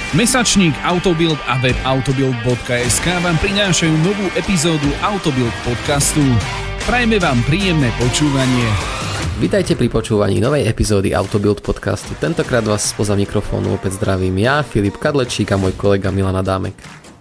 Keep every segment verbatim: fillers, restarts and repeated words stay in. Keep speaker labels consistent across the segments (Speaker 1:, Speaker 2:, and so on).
Speaker 1: Mesačník Autobild a web autobild bodka es ká vám prinášajú novú epizódu Autobild podcastu. Prajeme vám príjemné počúvanie.
Speaker 2: Vítajte pri počúvaní novej epizódy Autobild podcastu. Tentokrát vás spoza mikrofónu opäť zdravím ja, Filip Kadlečík a môj kolega Milan Adámek.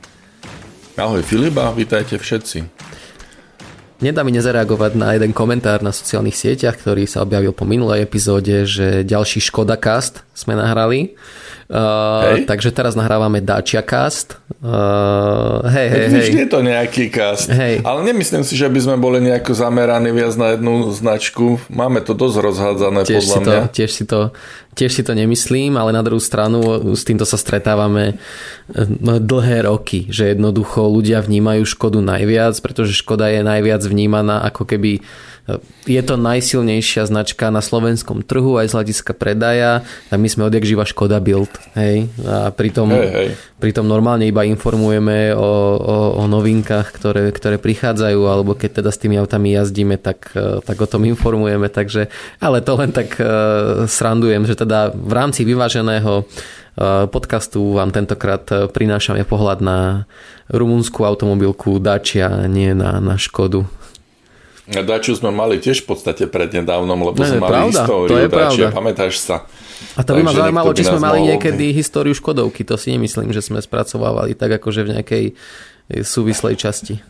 Speaker 3: Ahoj Filip a vítajte všetci.
Speaker 2: Nedá mi nezareagovať na jeden komentár na sociálnych sieťach, ktorý sa objavil po minulej epizóde, že ďalší Škoda Cast sme nahrali. Uh, takže teraz nahrávame Dacia Cast. Uh, hej, hej, hej.
Speaker 3: Vždy je to nejaký cast.
Speaker 2: Hej.
Speaker 3: Ale nemyslím si, že by sme boli nejako zameraní viac na jednu značku. Máme to dosť rozhádzané
Speaker 2: tiež
Speaker 3: podľa
Speaker 2: si to,
Speaker 3: mňa.
Speaker 2: Tiež si, to, tiež si to nemyslím, ale na druhú stranu s týmto sa stretávame dlhé roky, že jednoducho ľudia vnímajú Škodu najviac, pretože Škoda je najviac vnímaná ako keby je to najsilnejšia značka na slovenskom trhu aj z hľadiska predaja, tak my sme odjak živa Škoda Build. Hej? A pritom,
Speaker 3: hej, hej. pritom
Speaker 2: normálne iba informujeme o, o, o novinkách, ktoré, ktoré prichádzajú, alebo keď teda s tými autami jazdíme, tak, tak o tom informujeme. Takže, ale to len tak uh, srandujem, že teda v rámci vyváženého uh, podcastu vám tentokrát prinášame pohľad na rumunskú automobilku Dacia, nie na, na Škodu.
Speaker 3: Daciu sme mali tiež v podstate prednedávnom, lebo
Speaker 2: ne,
Speaker 3: sme mali
Speaker 2: pravda,
Speaker 3: históriu Dacia, pamätáš sa?
Speaker 2: A to by ma zaujímalo, či sme mali
Speaker 3: mohol...
Speaker 2: niekedy históriu Škodovky, to si nemyslím, že sme spracovávali tak akože v nejakej súvislej časti.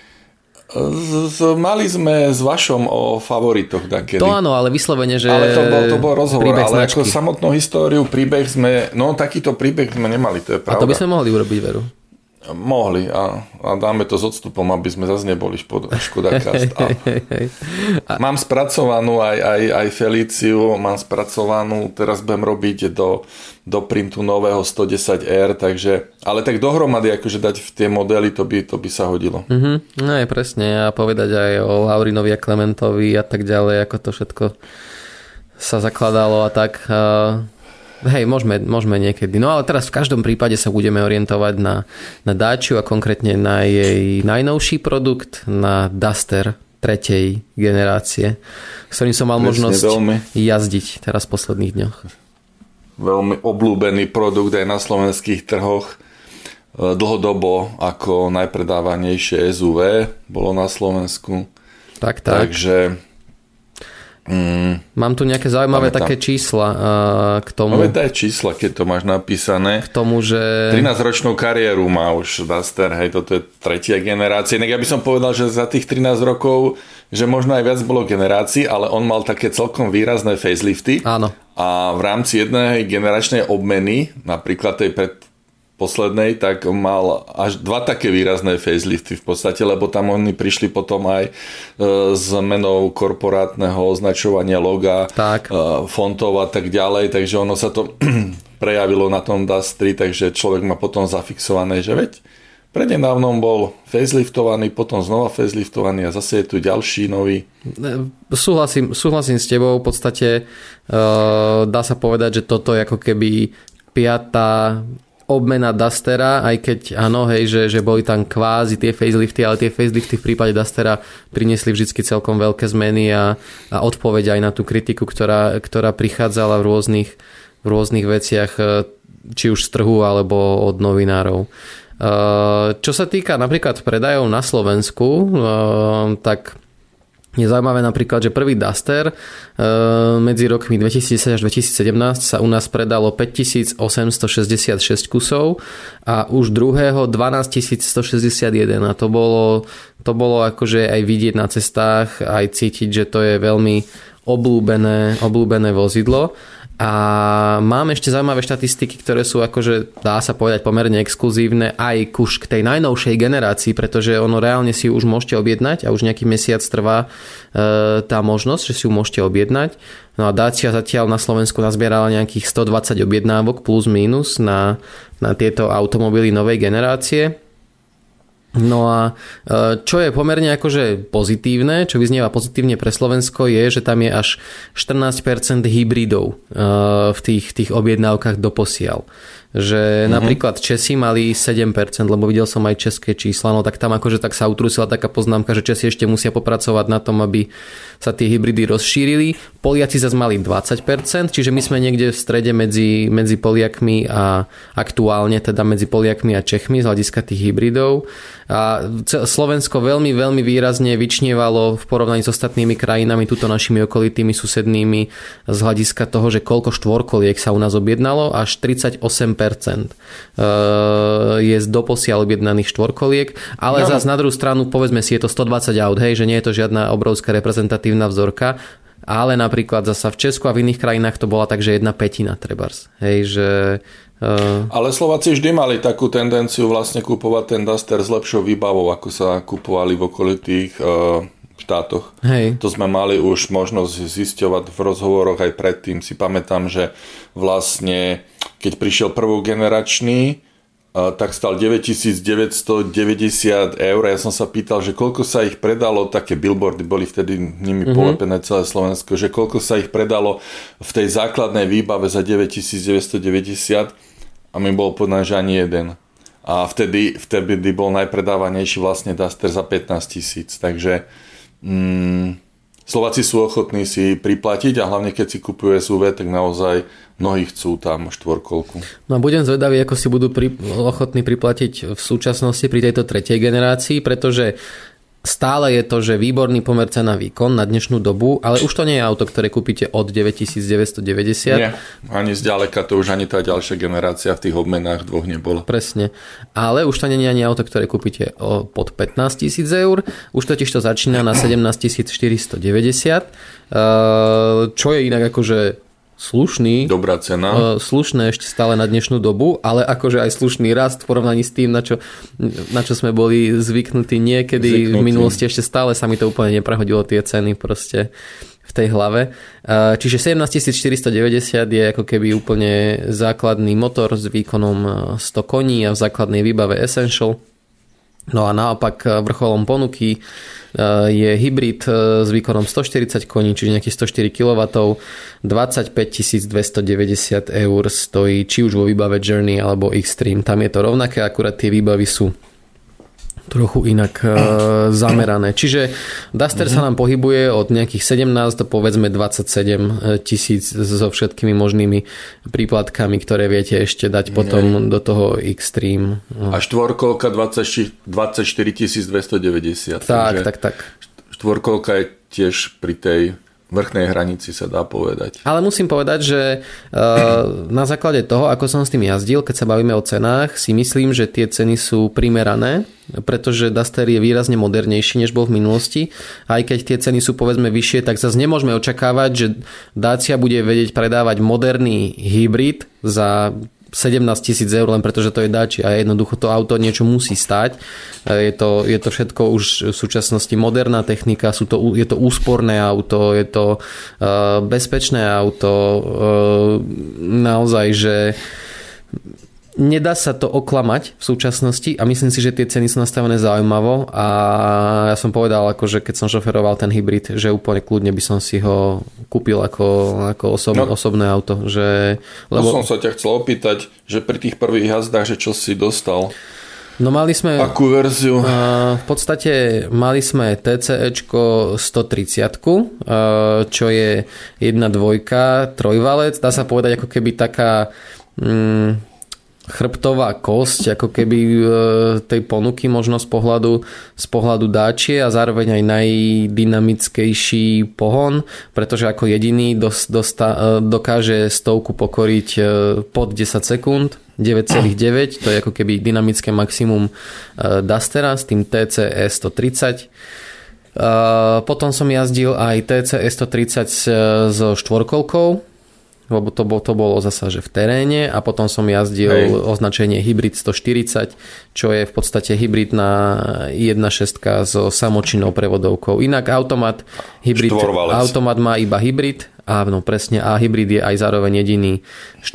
Speaker 3: Z, z, mali sme s Vašom o favoritoch dakedy.
Speaker 2: To áno, ale vyslovene, že
Speaker 3: ale to bol, to bol rozhovor, ale
Speaker 2: značky.
Speaker 3: Ako samotnú históriu, príbeh sme, no takýto príbeh sme nemali, to je pravda.
Speaker 2: A to by sme mohli urobiť, veru.
Speaker 3: Mohli a, a dáme to s odstupom, aby sme zase neboli Škoda Cast. A, a... Mám spracovanú aj, aj, aj Feliciu, mám spracovanú, teraz budem robiť do, do printu nového sto desať er, takže, ale tak dohromady akože dať v tie modely, to by, to by sa hodilo.
Speaker 2: Mm-hmm. No je presne, a povedať aj o Laurinovi a Klementovi a tak ďalej, ako to všetko sa zakladalo a tak... Uh... Hej, môžeme, môžeme niekedy. No ale teraz v každom prípade sa budeme orientovať na, na Daciu a konkrétne na jej najnovší produkt, na Duster tretej generácie, s ktorým som mal Presne, možnosť veľmi, jazdiť teraz v posledných dňoch.
Speaker 3: Veľmi obľúbený produkt aj na slovenských trhoch. Dlhodobo ako najpredávanejšie es ú vé bolo na Slovensku.
Speaker 2: Tak, tak.
Speaker 3: Takže...
Speaker 2: Mm, Mám tu nejaké zaujímavé pamätám. také čísla uh, k tomu.
Speaker 3: Ale daj čísla, keď to máš napísané.
Speaker 2: K tomu, že...
Speaker 3: trinásťročnú kariéru má už Duster, hej, toto je tretia generácia. Ja by som povedal, že za tých trinásť rokov, že možno aj viac bolo generácií, ale on mal také celkom výrazné facelifty.
Speaker 2: Áno.
Speaker 3: A v rámci jednej generačnej obmeny, napríklad tej pred poslednej, tak mal až dva také výrazné facelifty v podstate, lebo tam oni prišli potom aj s menou korporátneho označovania loga, tak. fontov a tak ďalej, takže ono sa to prejavilo na tom Dustri, takže človek má potom zafixované, že veď prednedávnom bol faceliftovaný, potom znova faceliftovaný a zase je tu ďalší nový.
Speaker 2: Súhlasím, súhlasím s tebou, v podstate uh, dá sa povedať, že toto je ako keby piatá obmena Dustera, aj keď áno, hej, že, že boli tam kvázi tie facelifty, ale tie facelifty v prípade Dustera priniesli vždycky celkom veľké zmeny a, a odpoveď aj na tú kritiku, ktorá, ktorá prichádzala v rôznych, v rôznych veciach, či už z trhu alebo od novinárov. Čo sa týka napríklad predajov na Slovensku, tak je zaujímavé napríklad, že prvý Duster medzi rokmi dvetisícdesať až dvetisícsedemnásť sa u nás predalo päťtisícosemstošesťdesiatšesť kusov a už druhého dvanásťtisícstošesťdesiatjeden a to bolo, to bolo akože aj vidieť na cestách, aj cítiť, že to je veľmi obľúbené, obľúbené vozidlo. A mám ešte zaujímavé štatistiky, ktoré sú akože, dá sa povedať, pomerne exkluzívne aj kuž k tej najnovšej generácii, pretože ono reálne si ju už môžete objednať a už nejaký mesiac trvá e, tá možnosť, že si ju môžete objednať. No a Dacia zatiaľ na Slovensku nazbierala nejakých stodvadsať objednávok plus mínus na, na tieto automobily novej generácie. No a čo je pomerne akože pozitívne, čo vyznieva pozitívne pre Slovensko je, že tam je až štrnásť percent hybridov v tých, tých objednávkach doposiaľ. Že mm-hmm. napríklad Česi mali sedem percent, lebo videl som aj české čísla, no tak tam akože tak sa utrusila taká poznámka, že Česi ešte musia popracovať na tom, aby sa tie hybridy rozšírili. Poliaci zase mali dvadsať percent, čiže my sme niekde v strede medzi, medzi Poliakmi a aktuálne teda medzi Poliakmi a Čechmi z hľadiska tých hybridov. A Slovensko veľmi, veľmi výrazne vyčnievalo v porovnaní s ostatnými krajinami, tuto našimi okolitými susednými z hľadiska toho, že koľko štvorkoliek sa u nás objednalo, až tridsaťosem percent je z doposiaľ objednaných štvorkoliek, ale no. Zase na druhú stranu, povedzme si, je to stodvadsať aut, hej, že nie je to žiadna obrovská reprezentatívna vzorka, ale napríklad zasa v Česku a v iných krajinách to bola tak, že jedna pätina trebárs. Hej, že Uh...
Speaker 3: Ale Slováci vždy mali takú tendenciu vlastne kupovať ten Duster s lepšou výbavou, ako sa kupovali v okolitých uh, štátoch.
Speaker 2: Hej.
Speaker 3: To sme mali už možnosť zisťovať v rozhovoroch aj predtým. Si pamätám, že vlastne keď prišiel prvogeneračný, uh, tak stal deväťtisícdeväťstodeväťdesiat eur. Ja som sa pýtal, že koľko sa ich predalo, také billboardy boli vtedy nimi mm-hmm. polepené celé Slovensko, že koľko sa ich predalo v tej základnej výbave za deväťtisícdeväťstodeväťdesiat. A mi bol povedané, že ani jeden. A vtedy, vtedy bol najpredávanejší vlastne Duster za pätnásť tisíc. Takže mm, Slováci sú ochotní si priplatiť a hlavne keď si kupujú es ú vé, tak naozaj mnohí chcú tam štvorkolku.
Speaker 2: No a budem zvedavý, ako si budú pri, ochotní priplatiť v súčasnosti pri tejto tretej generácii, pretože stále je to, že výborný pomer cena výkon na dnešnú dobu, ale už to nie je auto, ktoré kúpite od deväťtisícdeväťstodeväťdesiat.
Speaker 3: Nie, ani zďaleka to už ani tá ďalšia generácia v tých obmenách dvoch nebola.
Speaker 2: Presne. Ale už to nie je ani auto, ktoré kúpite pod pätnásť tisíc eur. Už totiž to začína na sedemnásťtisícštyristodeväťdesiat, čo je inak akože slušný.
Speaker 3: Dobrá cena.
Speaker 2: Slušné ešte stále na dnešnú dobu, ale akože aj slušný rast v porovnaní s tým, na čo, na čo sme boli zvyknutí niekedy zvyknutí. V minulosti. Ešte stále sa mi to úplne neprehodilo tie ceny proste v tej hlave. Čiže sedemnásťtisícštyristodeväťdesiat je ako keby úplne základný motor s výkonom sto koní a v základnej výbave Essential. No a naopak vrcholom ponuky je hybrid s výkonom stoštyridsať koní, čiže nejakých stoštyri kilowattov, dvadsaťpäťtisícdvestodeväťdesiat eur stojí či už vo výbave Journey alebo Xtreme. Tam je to rovnaké, akurát tie výbavy sú trochu inak e, zamerané. Čiže Duster mm-hmm. sa nám pohybuje od nejakých sedemnásť do povedzme dvadsaťsedem tisíc so všetkými možnými príplatkami, ktoré viete ešte dať potom Nie. do toho Xtreme.
Speaker 3: A štvorkolka dvadsaťštyri tisíc dvestodeväťdesiat.
Speaker 2: Tak, tak, tak.
Speaker 3: Štvorkolka je tiež pri tej vrchnej hranici, sa dá povedať.
Speaker 2: Ale musím povedať, že uh, na základe toho, ako som s tým jazdil, keď sa bavíme o cenách, si myslím, že tie ceny sú primerané, pretože Duster je výrazne modernejší, než bol v minulosti. Aj keď tie ceny sú povedzme vyššie, tak zase nemôžeme očakávať, že Dacia bude vedieť predávať moderný hybrid za sedemnásť tisíc eur, len pretože to je Dacia a jednoducho to auto niečo musí stáť. Je to, je to všetko už v súčasnosti moderná technika, sú to, je to úsporné auto, je to uh, bezpečné auto, uh, naozaj, že nedá sa to oklamať v súčasnosti a myslím si, že tie ceny sú nastavené zaujímavo a ja som povedal, akože keď som šoferoval ten hybrid, že úplne kľudne by som si ho kúpil ako, ako osob, no, osobné auto. Že,
Speaker 3: lebo... No som sa ťa chcel opýtať, že pri tých prvých jazdách, že čo si dostal?
Speaker 2: No mali sme...
Speaker 3: Akú verziu?
Speaker 2: Uh, v podstate mali sme TCEčko stotridsať, uh, čo je jedna dvojka, trojvalec. Dá sa povedať ako keby taká... Um, chrbtová kosť, ako keby tej ponuky možno z pohľadu, z pohľadu Dacie a zároveň aj najdynamickejší pohon, pretože ako jediný dos, dosta, dokáže stovku pokoriť pod desať sekúnd, deväť celá deväť, to je ako keby dynamické maximum Dustera s tým T C E stotridsať. Potom som jazdil aj T C E stotridsať so štvorkolkou, lebo to, bol, to bolo zasa, že v teréne a potom som jazdil Hej. označenie hybrid stoštyridsať, čo je v podstate hybridná jedna šestka so samočinnou prevodovkou. Inak automat, hybrid, automat má iba hybrid, áno, presne, a hybrid je aj zároveň jediný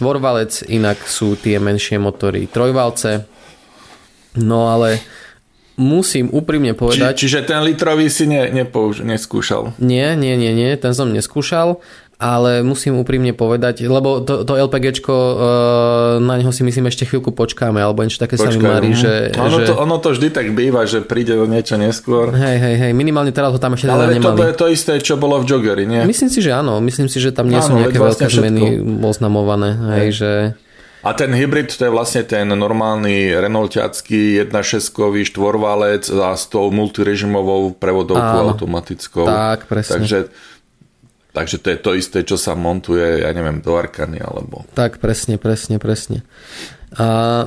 Speaker 2: štvorvalec, inak sú tie menšie motory trojvalce. No ale musím úprimne povedať...
Speaker 3: Či, čiže ten litrový si ne, nepouž- neskúšal?
Speaker 2: Nie, nie, nie, nie, ten som neskúšal, ale musím úprimne povedať, lebo to, to LPGčko, uh, na neho si myslím ešte chvíľku počkáme, alebo niečo také sa mi marí, že...
Speaker 3: Ono,
Speaker 2: že...
Speaker 3: To, ono to vždy tak býva, že príde do niečo neskôr.
Speaker 2: Hej, hej, hej, minimálne teraz ho tam ešte teda
Speaker 3: ale
Speaker 2: nemali.
Speaker 3: Ale toto je to isté, čo bolo v Joggeri, nie?
Speaker 2: Myslím si, že áno, myslím si, že tam nie
Speaker 3: áno,
Speaker 2: sú nejaké
Speaker 3: vlastne
Speaker 2: veľké zmeny oznamované, hej, že...
Speaker 3: A ten hybrid, to je vlastne ten normálny Renaultiacký jeden šesťkový štvorvalec a s tou multirežimovou prevodovkou automatickou.
Speaker 2: Tak, presne.
Speaker 3: Takže, takže to je to isté, čo sa montuje, ja neviem, do Arkany alebo...
Speaker 2: Tak, presne, presne, presne. A...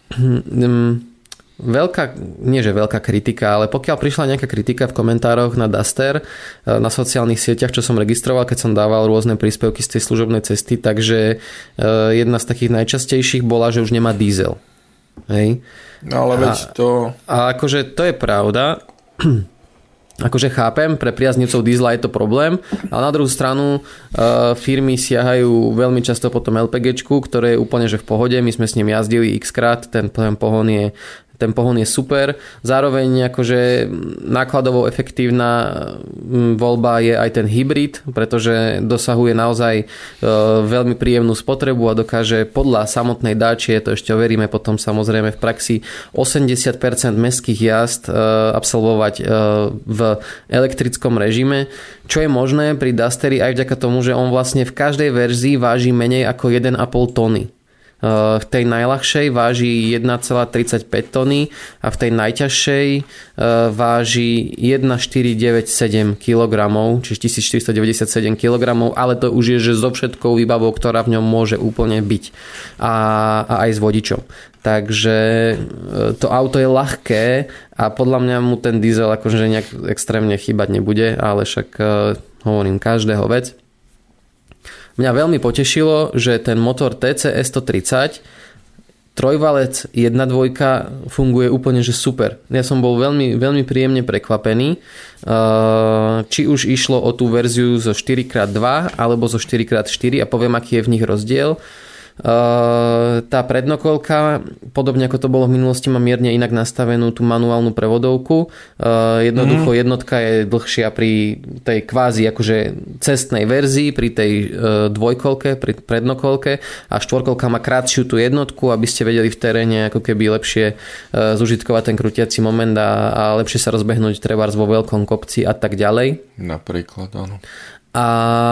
Speaker 2: Hm, veľká, nie že veľká kritika, ale pokiaľ prišla nejaká kritika v komentároch na Duster, na sociálnych sieťach, čo som registroval, keď som dával rôzne príspevky z tej služobnej cesty, takže jedna z takých najčastejších bola, že už nemá diesel. Hej?
Speaker 3: No ale veď to...
Speaker 2: A akože to je pravda. Akože chápem, pre priaznivcov diesla je to problém, ale na druhú stranu firmy siahajú veľmi často po tom LPGčku, ktoré je úplne že v pohode, my sme s ním jazdili x krát, ten, ten pohon je ten pohon je super. Zároveň akože nákladovo efektívna voľba je aj ten hybrid, pretože dosahuje naozaj veľmi príjemnú spotrebu a dokáže podľa samotnej dáčie, to ešte overíme potom samozrejme v praxi, osemdesiat percent mestských jazd absolvovať v elektrickom režime, čo je možné pri Dusteri aj vďaka tomu, že on vlastne v každej verzii váži menej ako jeden a pol tony. V tej najľahšej váži jeden celá tridsaťpäť tony a v tej najťažšej váži jeden celá štyristodeväťdesiatsedem kilogramov, čiže tisícštyristodeväťdesiatsedem kilogramov, ale to už je že so všetkou výbavou, ktorá v ňom môže úplne byť a, a aj s vodičom. Takže to auto je ľahké a podľa mňa mu ten diesel akože nejak extrémne chýbať nebude, ale však hovorím každého vec. Mňa veľmi potešilo, že ten motor té cé es stotridsať trojvalec jedna dvojka funguje úplne že super. Ja som bol veľmi, veľmi príjemne prekvapený. Či už išlo o tú verziu zo štyri krát dva alebo zo štyri krát štyri a poviem, aký je v nich rozdiel. Tá prednokolka, podobne ako to bolo v minulosti, má mierne inak nastavenú tú manuálnu prevodovku. Jednoducho jednotka je dlhšia pri tej kvázi akože cestnej verzii, pri tej dvojkolke, pri prednokolke a štvorkolka má krátšiu tú jednotku, aby ste vedeli v teréne ako keby lepšie zužitkovať ten krutiaci moment a, a lepšie sa rozbehnúť trebárs vo veľkom kopci a tak ďalej.
Speaker 3: Napríklad, áno.
Speaker 2: A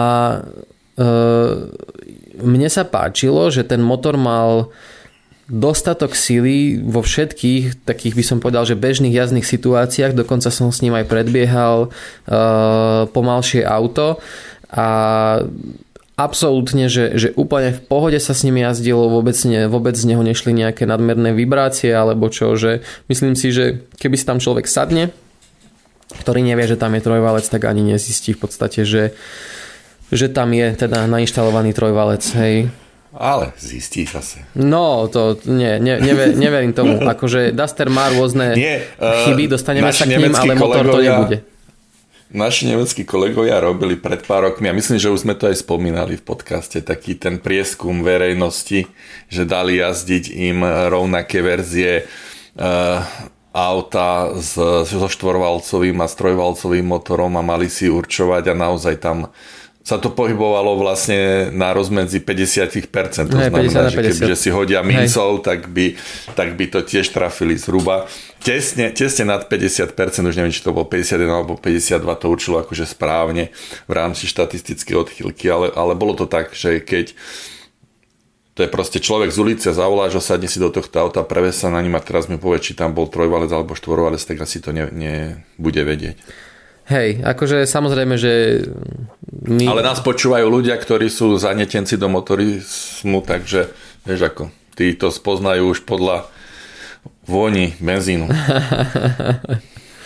Speaker 2: mne sa páčilo, že ten motor mal dostatok sily vo všetkých takých, by som povedal, že bežných jazdných situáciách, dokonca som s ním aj predbiehal uh, pomalšie auto a absolútne, že, že úplne v pohode sa s ním jazdilo, vôbec, ne, vôbec z neho nešli nejaké nadmerné vibrácie alebo čo, že myslím si, že keby si tam človek sadne, ktorý nevie, že tam je trojvalec, tak ani nezistí v podstate, že že tam je teda nainštalovaný trojvalec, hej.
Speaker 3: Ale zistí zase.
Speaker 2: No, to nie, ne, never, neverím tomu. Akože Duster má rôzne nie, uh, chyby, dostaneme sa k ním, ale motor to nebude.
Speaker 3: Naši nemeckí kolegovia robili pred pár rokmi, a myslím, že už sme to aj spomínali v podcaste, taký ten prieskum verejnosti, že dali jazdiť im rovnaké verzie uh, auta s, so štvorvalcovým a s trojvalcovým motorom a mali si určovať a naozaj tam sa to pohybovalo vlastne na rozmedzi päťdesiat percent. To
Speaker 2: Hej,
Speaker 3: znamená, že kebyže si hodia mincov, tak by, tak by to tiež trafili zhruba. Tesne, tesne nad päťdesiat percent, už neviem, či to bolo päťdesiatjeden alebo päťdesiatdva, to určilo akože správne v rámci štatistickej odchýlky, ale, ale bolo to tak, že keď to je proste človek z ulice, zavoláš ho, sadne si do tohto auta, prevez sa na ním a teraz mi povie, či tam bol trojvalec alebo štvorvalec, tak asi to nebude vedieť.
Speaker 2: Hej, akože samozrejme, že my...
Speaker 3: Ale nás počúvajú ľudia, ktorí sú zanetenci do motorizmu, takže vieš ako, tí to spoznajú už podľa vôni benzínu.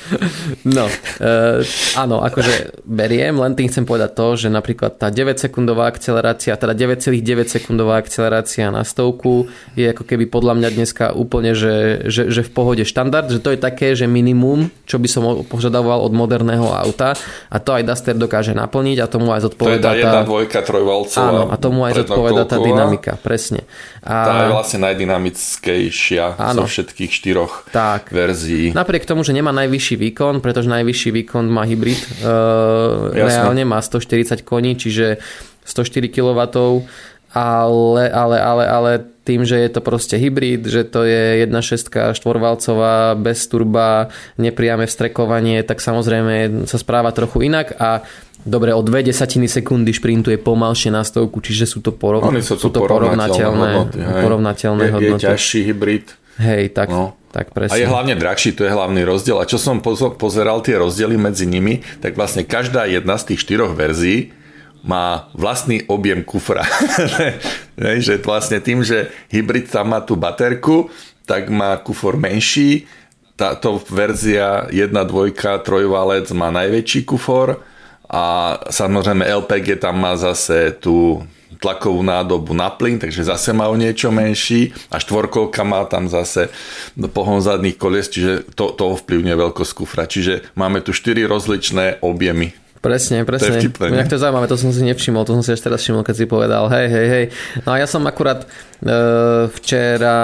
Speaker 2: No, uh, áno, akože beriem, len tým chcem povedať to, že napríklad tá deväťsekundová akcelerácia, teda deväť celá deväť sekundová akcelerácia na stovku je ako keby podľa mňa dneska úplne, že, že, že v pohode štandard, že to je také, že minimum, čo by som požadoval od moderného auta a to aj Duster dokáže naplniť a tomu aj zodpovedá
Speaker 3: tá... To je tá jedna, dvojka, trojvalcová.
Speaker 2: Áno, a tomu aj zodpovedá tá dynamika, presne. A...
Speaker 3: Tá je vlastne najdynamickejšia áno. zo všetkých štyroch tak. verzií.
Speaker 2: Napriek tomu, že nemá najvyšší výkon, pretože najvyšší výkon má hybrid, e, reálne má stoštyridsať koní, čiže stoštyri kilowattov, ale, ale, ale, ale tým, že je to proste hybrid, že to je jedna šestka štvorvalcová, bez turba, nepriame vstrekovanie, tak samozrejme sa správa trochu inak a dobre, o dve desatiny sekundy šprintuje pomalšie na stovku, čiže sú to, porov...
Speaker 3: sú
Speaker 2: sú to porovnateľné hodnoty. Porovnateľné
Speaker 3: je,
Speaker 2: hodnoty.
Speaker 3: Je ťažší hybrid.
Speaker 2: Hej, tak, no. tak presne.
Speaker 3: A je hlavne drahší, to je hlavný rozdiel. A čo som pozeral tie rozdiely medzi nimi, tak vlastne každá jedna z tých štyroch verzií má vlastný objem kufra. Že vlastne tým, že hybrid tam má tú baterku, tak má kufor menší. Táto verzia jedna, dvojka, trojvalec má najväčší kufor a samozrejme el pé gé tam má zase tú tlakovú nádobu na plyn, takže zase má o niečo menší a štvorkolka má tam zase pohon zadných kolies, čiže to, to ovplyvňuje veľkosť kufra. Čiže máme tu štyri rozličné objemy.
Speaker 2: Presne, presne. To je, to je zaujímavé, to som si nevšimol, to som si až teraz všimol, keď si povedal, hej, hej, hej. No a ja som akurát e, včera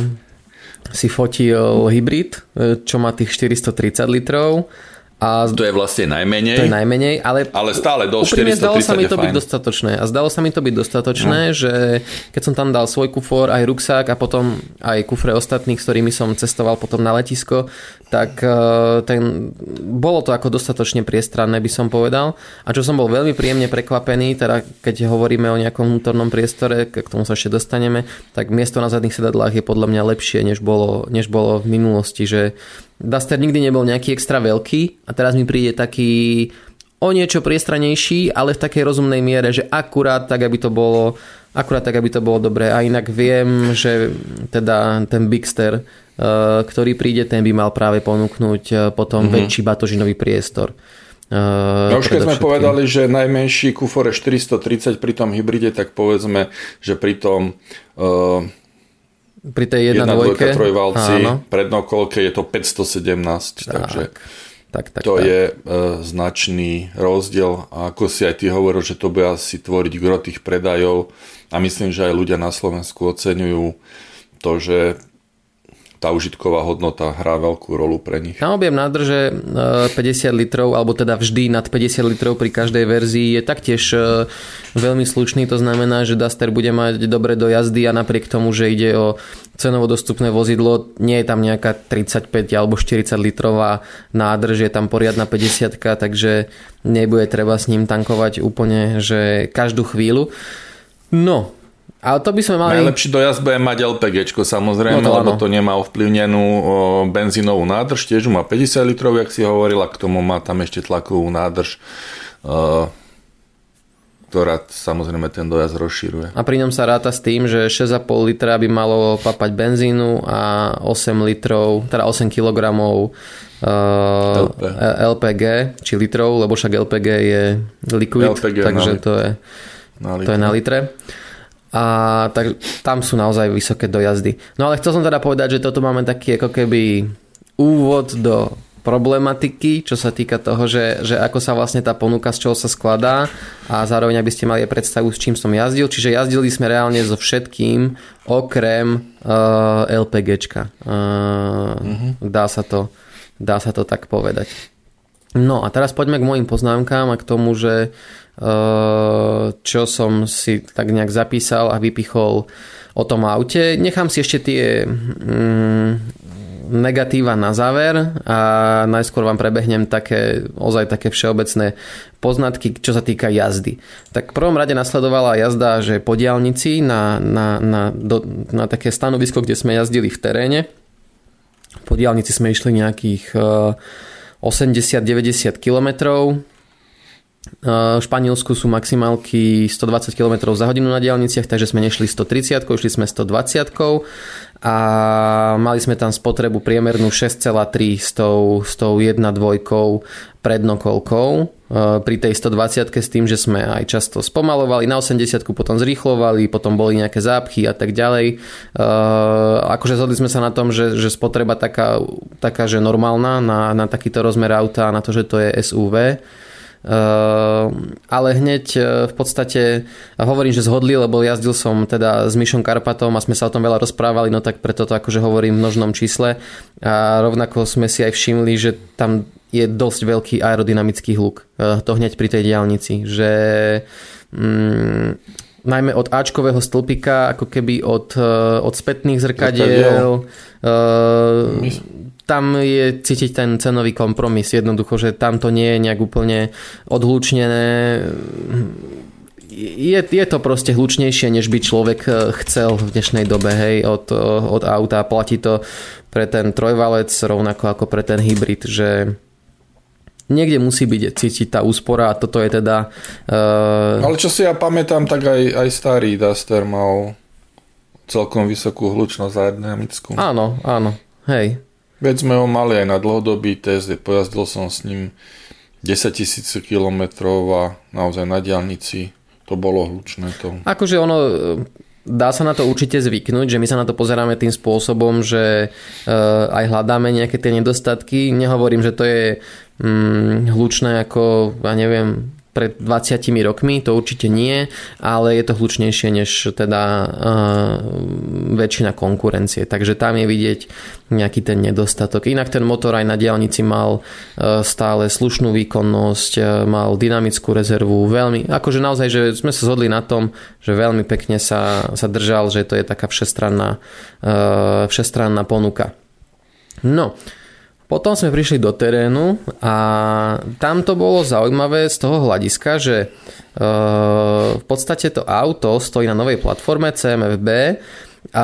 Speaker 2: si fotil hybrid, čo má tých štyristotridsať litrov. A
Speaker 3: to je vlastne najmenej.
Speaker 2: To je najmenej, ale,
Speaker 3: ale stále do
Speaker 2: úprimne zdalo sa mi to
Speaker 3: fajn.
Speaker 2: byť dostatočné. A zdalo sa mi to byť dostatočné, no. že keď som tam dal svoj kufor, aj ruksák a potom aj kufre ostatných, s ktorými som cestoval potom na letisko, tak ten, bolo to ako dostatočne priestranné, by som povedal. A čo som bol veľmi príjemne prekvapený, teda keď hovoríme o nejakom vnútornom priestore, k tomu sa ešte dostaneme, tak miesto na zadných sedadlách je podľa mňa lepšie, než bolo, než bolo v minulosti, že Duster nikdy nebol nejaký extra veľký a teraz mi príde taký o niečo priestranejší, ale v takej rozumnej miere, že akurát tak, aby to bolo akurát tak, aby to bolo dobré. A inak viem, že teda ten Bigster, ktorý príde, ten by mal práve ponúknuť potom mm-hmm. väčší batožinový priestor.
Speaker 3: No už keď sme povedali, že najmenší kufor je štyristotridsať pri tom hybride, tak povedzme, že pri tom uh,
Speaker 2: pri tej jedna dvojke
Speaker 3: trojvalci prednokolke je to päťstosedemnásť, tak, takže
Speaker 2: tak, tak,
Speaker 3: to
Speaker 2: tak.
Speaker 3: je e, značný rozdiel a ako si aj ty hovoril, že to bude asi tvoriť gro tých predajov a myslím, že aj ľudia na Slovensku oceňujú to, že tá užitková hodnota hrá veľkú rolu pre nich.
Speaker 2: Na objem nádrže päťdesiat litrov, alebo teda vždy nad päťdesiat litrov pri každej verzii je taktiež veľmi slušný, to znamená, že Duster bude mať dobre do jazdy a napriek tomu, že ide o cenovo dostupné vozidlo, nie je tam nejaká tridsaťpäť alebo štyridsať litrová nádrž, je tam poriadna päťdesiatka, takže nebude treba s ním tankovať úplne, že každú chvíľu. No, ale to by sme mali...
Speaker 3: Najlepší dojazd bude mať LPGčko samozrejme, no to, lebo to nemá ovplyvnenú benzínovú nádrž, tiež má päťdesiat litrov, jak si hovoril, a k tomu má tam ešte tlakovú nádrž, ktorá samozrejme ten dojazd rozširuje. A
Speaker 2: pri ňom sa ráta s tým, že šesť a pol litra by malo papať benzínu a osem litrov, teda osem kilogramov uh, el pé gé, či litrov, lebo však el pé gé je liquid, el pé gé takže to je, to je na litre. A tak tam sú naozaj vysoké dojazdy. No ale chcel som teda povedať, že toto máme taký ako keby úvod do problematiky, čo sa týka toho, že, že ako sa vlastne tá ponuka, z čoho sa skladá a zároveň aby ste mali predstavu, s čím som jazdil. Čiže jazdili sme reálne so všetkým okrem uh, LPGčka. Uh, mm-hmm. Dá sa to, dá sa to tak povedať. No a teraz poďme k mojim poznámkám a k tomu, že čo som si tak nejak zapísal a vypichol o tom aute. Nechám si ešte tie mm, negatíva na záver a najskôr vám prebehnem také, ozaj také všeobecné poznatky, čo sa týka jazdy. Tak v prvom rade nasledovala jazda, že po diaľnici na, na, na, do, na také stanovisko, kde sme jazdili v teréne. Po diaľnici sme išli nejakých osemdesiat deväťdesiat kilometrov. V Španielsku sú maximálky stodvadsať kilometrov za hodinu na diaľniciach, takže sme nešli stotridsiatkou, išli sme stodvadsiatkou a mali sme tam spotrebu priemernú šesť celá tri s tou, s tou jedna dvojkou prednokolkou pri tej stodvadsiatke s tým, že sme aj často spomalovali na osemdesiatku, potom zrýchlovali, potom boli nejaké zápchy a tak ďalej. Akože zhodli sme sa na tom, že, že spotreba taká, taká že normálna na, na takýto rozmer auta, na to, že to je es ú vé. Uh, ale hneď uh, v podstate hovorím, že zhodli, lebo jazdil som teda s Mišom Karpatom a sme sa o tom veľa rozprávali, no tak preto to akože hovorím v množnom čísle a rovnako sme si aj všimli, že tam je dosť veľký aerodynamický hluk, uh, to hneď pri tej diaľnici, že um, najmä od áčkového stĺpika, ako keby od, uh, od spätných zrkadiel uh, tam je cítiť ten cenový kompromis jednoducho, že tam to nie je nejak úplne odhlučnené. Je, je to proste hlučnejšie, než by človek chcel v dnešnej dobe, hej, od, od auta. Platí to pre ten trojvalec rovnako ako pre ten hybrid, že niekde musí byť cítiť tá úspora a toto je teda... Uh...
Speaker 3: Ale čo si ja pamätám, tak aj, aj starý Duster mal celkom vysokú hlučnosť aerodynamickú.
Speaker 2: Áno, áno, hej.
Speaker 3: Veď sme ho mali aj na dlhodobý test, pojazdil som s ním desaťtisíc kilometrov a naozaj na diaľnici to bolo hlučné. To.
Speaker 2: Akože ono, dá sa na to určite zvyknúť, že my sa na to pozeráme tým spôsobom, že aj hľadáme nejaké tie nedostatky. Nehovorím, že to je hm, hlučné ako, ja neviem, pred dvadsiatimi rokmi, to určite nie, ale je to hlučnejšie než teda uh, väčšina konkurencie, takže tam je vidieť nejaký ten nedostatok. Inak ten motor aj na diaľnici mal uh, stále slušnú výkonnosť, uh, mal dynamickú rezervu, veľmi, akože naozaj, že sme sa zhodli na tom, že veľmi pekne sa, sa držal, že to je taká všestranná, uh, všestranná ponuka. No, potom sme prišli do terénu a tam to bolo zaujímavé z toho hľadiska, že e, v podstate to auto stojí na novej platforme cé em ef bé a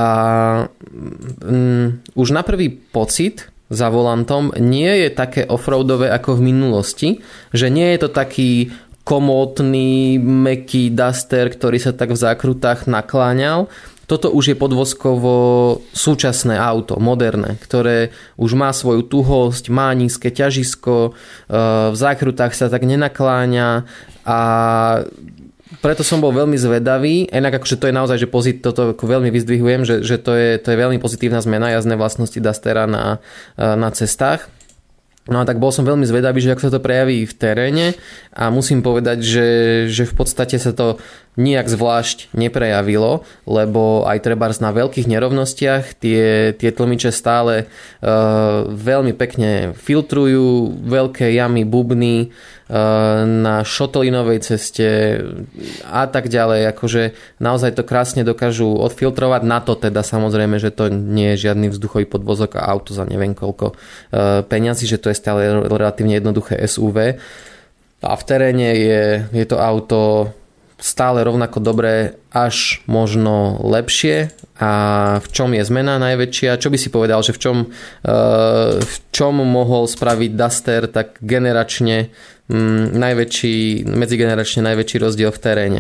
Speaker 2: mm, už na prvý pocit za volantom nie je také offroadové ako v minulosti, že nie je to taký komótny, mäkký Duster, ktorý sa tak v zákrutách nakláňal. Toto už je podvozkovo súčasné auto, moderné, ktoré už má svoju tuhosť, má nízke ťažisko, v zákrutách sa tak nenakláňa a preto som bol veľmi zvedavý. Inak akože to je naozaj, že pozit, toto veľmi vyzdvihujem, že, že to, je, to je veľmi pozitívna zmena jazdné vlastnosti Dustera na, na cestách. No a tak bol som veľmi zvedavý, že ako sa to prejaví v teréne a musím povedať, že, že v podstate sa to nijak zvlášť neprejavilo, lebo aj trebárs na veľkých nerovnostiach tie, tie tlmiče stále uh, veľmi pekne filtrujú, veľké jamy, bubny uh, na šotolinovej ceste a tak ďalej, akože naozaj to krásne dokážu odfiltrovať, na to teda samozrejme, že to nie je žiadny vzduchový podvozok a auto za neviem koľko uh, peňazí, že to je stále relatívne jednoduché es ú vé a v teréne je, je to auto stále rovnako dobré, až možno lepšie. A v čom je zmena najväčšia? Čo by si povedal, že v čom, v čom mohol spraviť Duster tak generačne najväčší, medzigeneračne najväčší rozdiel v teréne?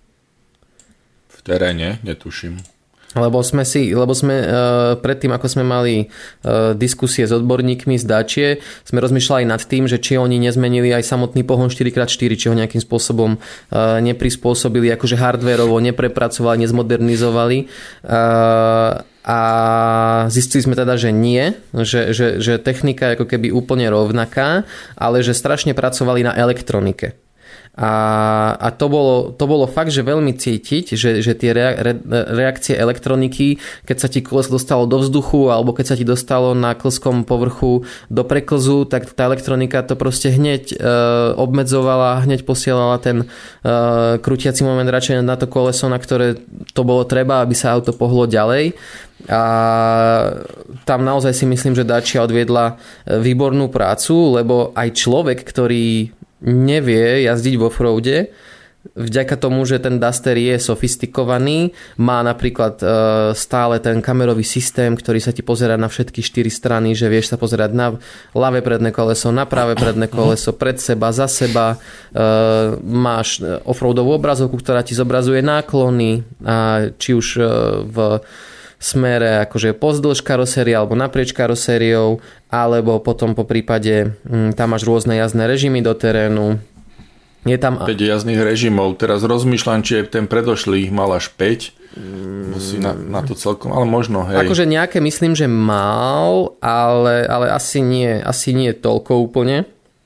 Speaker 3: V teréne? Netuším.
Speaker 2: Lebo sme si, lebo sme uh, predtým, ako sme mali uh, diskusie s odborníkmi z Dacie, sme rozmýšľali nad tým, že či oni nezmenili aj samotný pohon štyri krát štyri, či ho nejakým spôsobom uh, neprispôsobili, akože hardvérovo neprepracovali, nezmodernizovali. Uh, a zistili sme teda, že nie, že, že, že technika je ako keby úplne rovnaká, ale že strašne pracovali na elektronike. A, a to, bolo, to bolo fakt, že veľmi cítiť, že, že tie rea, re, reakcie elektroniky, keď sa ti koleso dostalo do vzduchu alebo keď sa ti dostalo na klskom povrchu do preklzu, tak tá elektronika to proste hneď e, obmedzovala, hneď posielala ten e, krútiaci moment radšej na to koleso, na ktoré to bolo treba, aby sa auto pohlo ďalej. A tam naozaj si myslím, že Dacia odviedla výbornú prácu, lebo aj človek, ktorý nevie jazdiť v offroade, vďaka tomu, že ten Duster je sofistikovaný, má napríklad e, stále ten kamerový systém, ktorý sa ti pozerá na všetky štyri strany, že vieš sa pozerať na ľavé predné koleso, na pravé predné koleso, pred seba, za seba, e, máš offroadovú obrazovku, ktorá ti zobrazuje náklony, a či už e, v smere akože pozdĺž karosérie alebo naprieč karosériou, alebo potom po prípade hm, tam máš rôzne jazdné režimy do terénu. Je tam
Speaker 3: päť jazdných režimov. Teraz rozmýšľam, či ten predošlý ich mal až päť. Musí na, na to celkom, ale možno, hej.
Speaker 2: Akože nejaké myslím, že mal, ale, ale asi nie, asi nie toľko úplne.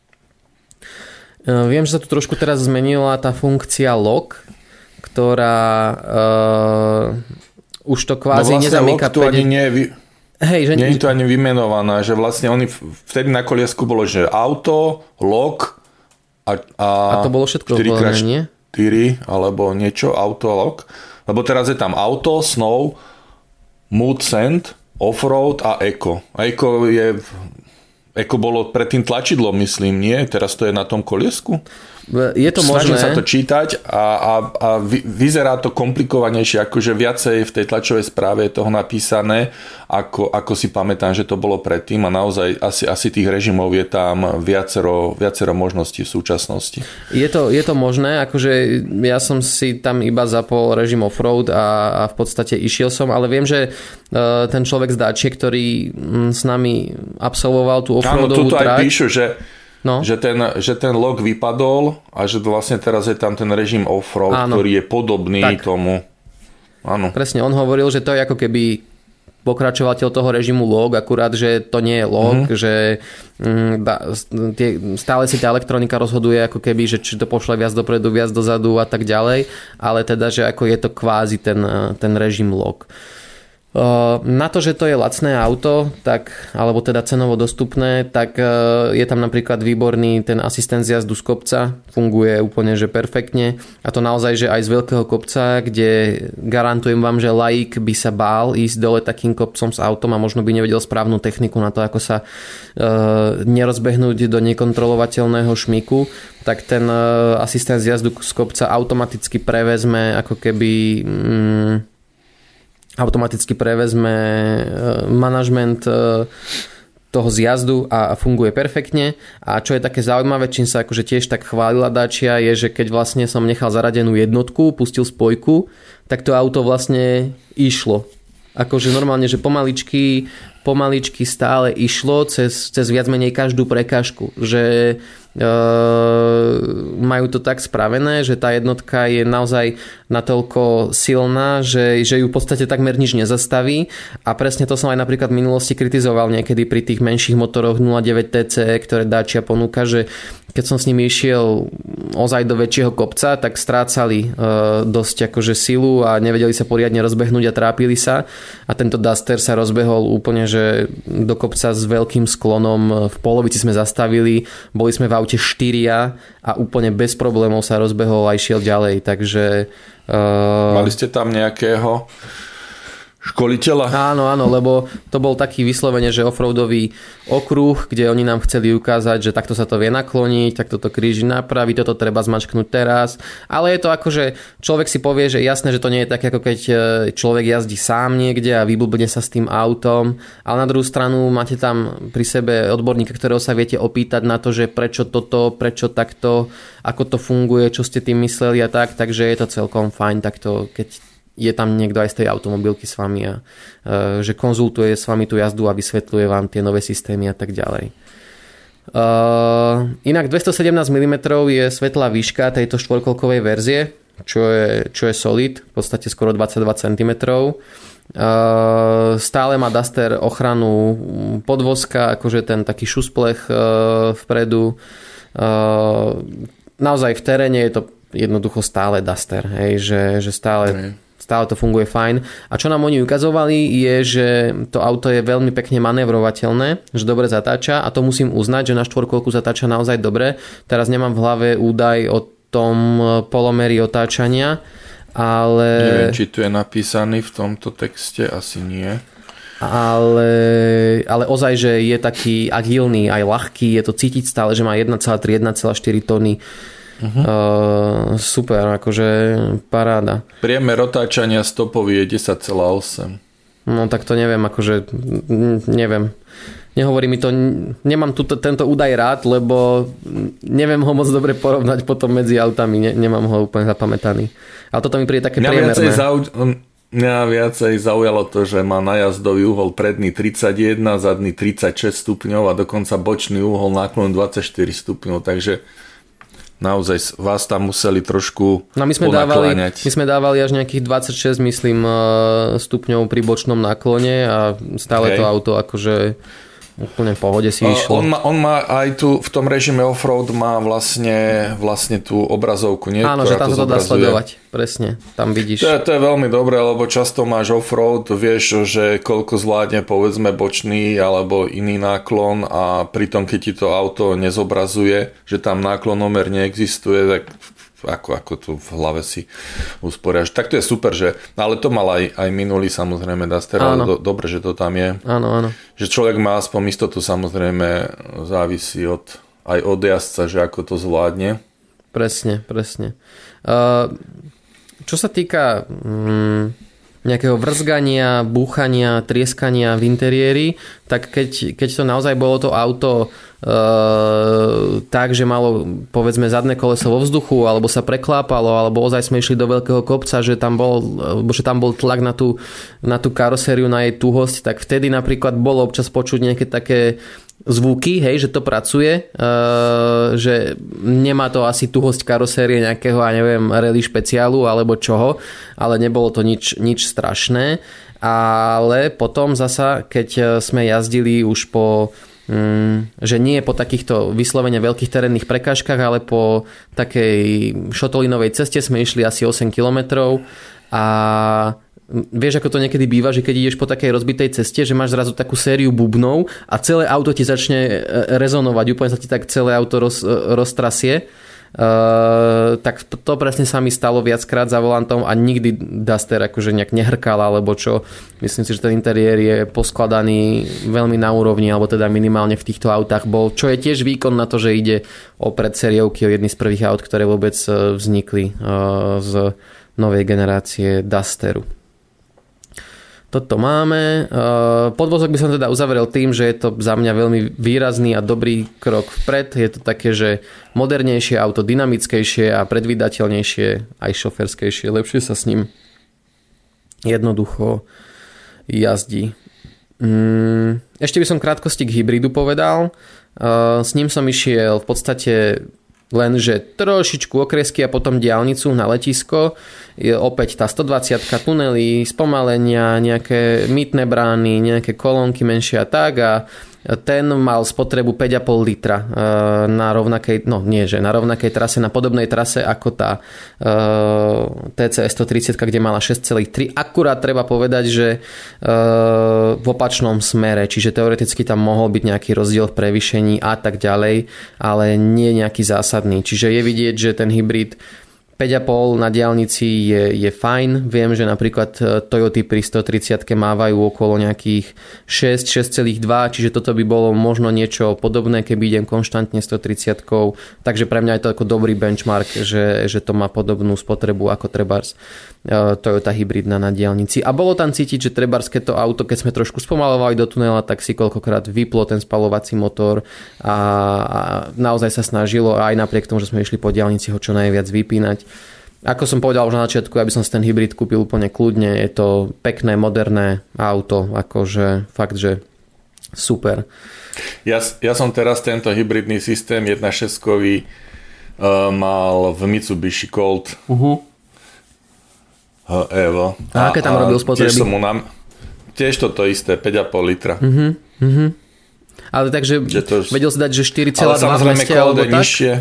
Speaker 2: Viem, že sa tu trošku teraz zmenila tá funkcia lock, ktorá uh, už to kvázi no vlastne nezamýka.
Speaker 3: Lock tu ani nie je, vy...
Speaker 2: Hej, že...
Speaker 3: nie je to ani vymenovaná, že vlastne oni vtedy na koliesku bolo, že auto, lock a, a,
Speaker 2: a to bolo všetko voľné, nie?
Speaker 3: štyri alebo niečo, auto, lock. Lebo teraz je tam auto, snow, mood, sand, offroad a eco. A eco je... Eko bolo predtým tlačidlo, myslím, nie? Teraz to je na tom koliesku?
Speaker 2: Je to možné.
Speaker 3: Snažím sa to čítať a, a, a vy, vyzerá to komplikovanejšie, akože viacej v tej tlačovej správe je toho napísané, ako, ako si pamätám, že to bolo predtým a naozaj asi, asi tých režimov je tam viacero, viacero možností v súčasnosti.
Speaker 2: Je to, je to možné, akože ja som si tam iba zapol režim offroad a, a v podstate išiel som, ale viem, že uh, ten človek z Dačie, ktorý m, s nami absolvoval tú offroadovú trať... Áno, tuto aj
Speaker 3: píšu, že No. Že, ten, že ten log vypadol a že vlastne teraz je tam ten režim off-road, áno, ktorý je podobný tak tomu. Áno. Presne,
Speaker 2: on hovoril, že to je ako keby pokračovateľ toho režimu log, akurát, že to nie je log, mm-hmm. že mm, da, tie, stále si tá elektronika rozhoduje ako keby, že či to pošle viac dopredu, viac dozadu a tak ďalej, ale teda, že ako je to kvázi ten, ten režim log. Na to, že to je lacné auto, tak, alebo teda cenovo dostupné, tak je tam napríklad výborný ten asistent zjazdu z kopca, funguje úplne že perfektne a to naozaj, že aj z veľkého kopca, kde garantujem vám, že laik by sa bál ísť dole takým kopcom s autom a možno by nevedel správnu techniku na to, ako sa uh, nerozbehnúť do nekontrolovateľného šmiku, tak ten uh, asistent zjazdu z kopca automaticky prevezme ako keby... Um, automaticky prevezme manažment toho zjazdu a funguje perfektne. A čo je také zaujímavé, čím sa akože tiež tak chválila Dacia, je, že keď vlastne som nechal zaradenú jednotku, pustil spojku, tak to auto vlastne išlo. Akože normálne, že pomaličky, pomaličky stále išlo cez, cez viac menej každú prekážku. Že Uh, majú to tak spravené, že tá jednotka je naozaj natoľko silná, že, že ju v podstate takmer nič nezastaví a presne to som aj napríklad v minulosti kritizoval niekedy pri tých menších motoroch nula deväť té cé, ktoré Dacia ponúka, že keď som s nimi išiel ozaj do väčšieho kopca, tak strácali uh, dosť akože silu a nevedeli sa poriadne rozbehnúť a trápili sa a tento Duster sa rozbehol úplne, že do kopca s veľkým sklonom, v polovici sme zastavili, boli sme v aute štyria a úplne bez problémov sa rozbehol a išiel ďalej, takže... Uh...
Speaker 3: Mali ste tam nejakého školiteľa?
Speaker 2: Áno, áno, lebo to bol taký vyslovene, že offroadový okruh, kde oni nám chceli ukázať, že takto sa to vie nakloniť, takto to kríži napraví, toto treba zmačknúť teraz, ale je to ako, že človek si povie, že jasné, že to nie je také, ako keď človek jazdí sám niekde a vyblbne sa s tým autom, ale na druhú stranu máte tam pri sebe odborníka, ktorého sa viete opýtať na to, že prečo toto, prečo takto, ako to funguje, čo ste tým mysleli a tak, takže je to celkom fajn takto, keď je tam niekto aj z tej automobilky s vami a uh, že konzultuje s vami tú jazdu a vysvetľuje vám tie nové systémy a tak ďalej. Uh, inak dvestosedemnásť milimetrov je svetlá výška tejto štvorkolkovej verzie, čo je, čo je solid, v podstate skoro dvadsaťdva centimetrov. Uh, stále má Duster ochranu podvozka, akože ten taký šusplech uh, vpredu. Uh, naozaj v teréne je to jednoducho stále Duster, hej, že, že stále... Okay. Stále to funguje fajn. A čo nám oni ukazovali je, že to auto je veľmi pekne manévrovateľné, že dobre zatáča a to musím uznať, že na štvorkolku zatáča naozaj dobre. Teraz nemám v hlave údaj o tom polomeri otáčania, ale...
Speaker 3: Neviem, či tu je napísaný v tomto texte, asi nie.
Speaker 2: Ale, ale ozaj, že je taký agilný, aj ľahký, je to cítiť stále, že má jeden celá tri, jeden celá štyri tony. Uh-huh. Uh, super, akože paráda.
Speaker 3: Priemer otáčania stopový je desať celá osem.
Speaker 2: No tak to neviem, akože neviem. Nehovorí mi to, nemám tu tento údaj rád, lebo neviem ho moc dobre porovnať potom medzi autami, ne, nemám ho úplne zapamätaný. Ale toto mi príde také
Speaker 3: mňa
Speaker 2: priemerné.
Speaker 3: Viacej, zau, Mňa viacej zaujalo to, že má najazdový uhol predný tridsaťjeden, zadný tridsaťšesť stupňov a dokonca bočný uhol náklonu dvadsaťštyri stupňov, takže naozaj vás tam museli trošku
Speaker 2: no my sme dávali, my sme dávali až nejakých dvadsaťšesť, myslím, stupňov pri bočnom náklone a stále okay. To auto akože úplne v pohode si išlo.
Speaker 3: On má, on má aj tu v tom režime offroad má vlastne, vlastne tú obrazovku, nie?
Speaker 2: Áno, že tam sa to dá sledovať. Presne, tam vidíš.
Speaker 3: To je, to je veľmi dobré, lebo často máš offroad, vieš, že koľko zvládne povedzme bočný alebo iný náklon a pritom keď ti to auto nezobrazuje, že tam náklonomer neexistuje, tak ako, ako tu v hlave si usporiaš. Tak to je super, že ale to mal aj, aj minulý samozrejme Duster, ale do, dobre, že to tam je.
Speaker 2: Áno, áno.
Speaker 3: Že človek má aspoň istotu, samozrejme závisí od, aj od jazdca, že ako to zvládne.
Speaker 2: Presne, presne. Uh, čo sa týka um, nejakého vrzgania, búchania, trieskania v interiéri, tak keď, keď to naozaj bolo to auto Uh, tak, že malo povedzme zadné koleso vo vzduchu alebo sa preklápalo, alebo ozaj sme išli do veľkého kopca, že tam bol, že tam bol tlak na tú, na tú karosériu, na jej tuhosť, tak vtedy napríklad bolo občas počuť nejaké také zvuky, hej, že to pracuje, uh, že nemá to asi tuhosť karosérie nejakého, ja neviem, rally špeciálu alebo čoho, ale nebolo to nič, nič strašné, ale potom zasa, keď sme jazdili už po že nie po takýchto vyslovene veľkých terénnych prekážkach, ale po takej šotolinovej ceste sme išli asi osem kilometrov a vieš, ako to niekedy býva, že keď ideš po takej rozbitej ceste, že máš zrazu takú sériu bubnov a celé auto ti začne rezonovať, úplne sa ti tak celé auto roz, roztrasie. Uh, tak to presne sa mi stalo viackrát za volantom a nikdy Duster akože nejak nehrkal alebo čo. Myslím si, že ten interiér je poskladaný veľmi na úrovni, alebo teda minimálne v týchto autách bol, čo je tiež výkon na to, že ide o predseriovky, o jedny z prvých aut, ktoré vôbec vznikli uh, z novej generácie Dusteru. Toto máme. Podvozok by som teda uzavrel tým, že je to za mňa veľmi výrazný a dobrý krok vpred. Je to také, že modernejšie auto, dynamickejšie a predvídateľnejšie, aj šoferskejšie. Lepšie sa s ním jednoducho jazdí. Ešte by som krátkosti k hybridu povedal. S ním som išiel v podstate lenže trošičku okresky a potom diaľnicu na letisko. Je opäť tá stodvadsiatka, tunely, spomalenia, nejaké mýtne brány, nejaké kolónky menšie a tak a ten mal spotrebu päť a pol litra na rovnakej, no nie, že na rovnakej trase, na podobnej trase ako tá té cé es stotridsať, kde mala šesť celá tri. Akurát treba povedať, že v opačnom smere, čiže teoreticky tam mohol byť nejaký rozdiel v prevýšení a tak ďalej, ale nie nejaký zásadný. Čiže je vidieť, že ten hybrid päť a pol na diaľnici je, je fajn. Viem, že napríklad Toyoty pri stotridsiatke mávajú okolo nejakých šesť, šesť celá dva, čiže toto by bolo možno niečo podobné, keby idem konštantne stotridsiatkou. Takže pre mňa je to ako dobrý benchmark, že, že to má podobnú spotrebu ako trebárs Toyota hybridná na diaľnici. A bolo tam cítiť, že trebárs keď to auto, keď sme trošku spomalovali do tunela, tak si koľkokrát vyplo ten spaľovací motor a, a naozaj sa snažilo aj napriek tomu, že sme išli po diaľnici ho čo najviac vypínať. Ako som povedal už na začiatku, aby som si ten hybrid kúpil úplne kľudne, je to pekné, moderné auto, akože fakt, že super.
Speaker 3: Ja, ja som teraz tento hybridný systém jeden šesť-kový uh, mal v Mitsubishi Colt uh-huh. uh, Evo.
Speaker 2: A, a aké tam a robil spotreby?
Speaker 3: Tiež som mu nám, tiež toto isté, päť a pol litra.
Speaker 2: Uh-huh. Uh-huh. Ale takže to, vedel si dať, že štyri celá dva v meste, alebo tak? Nižšie.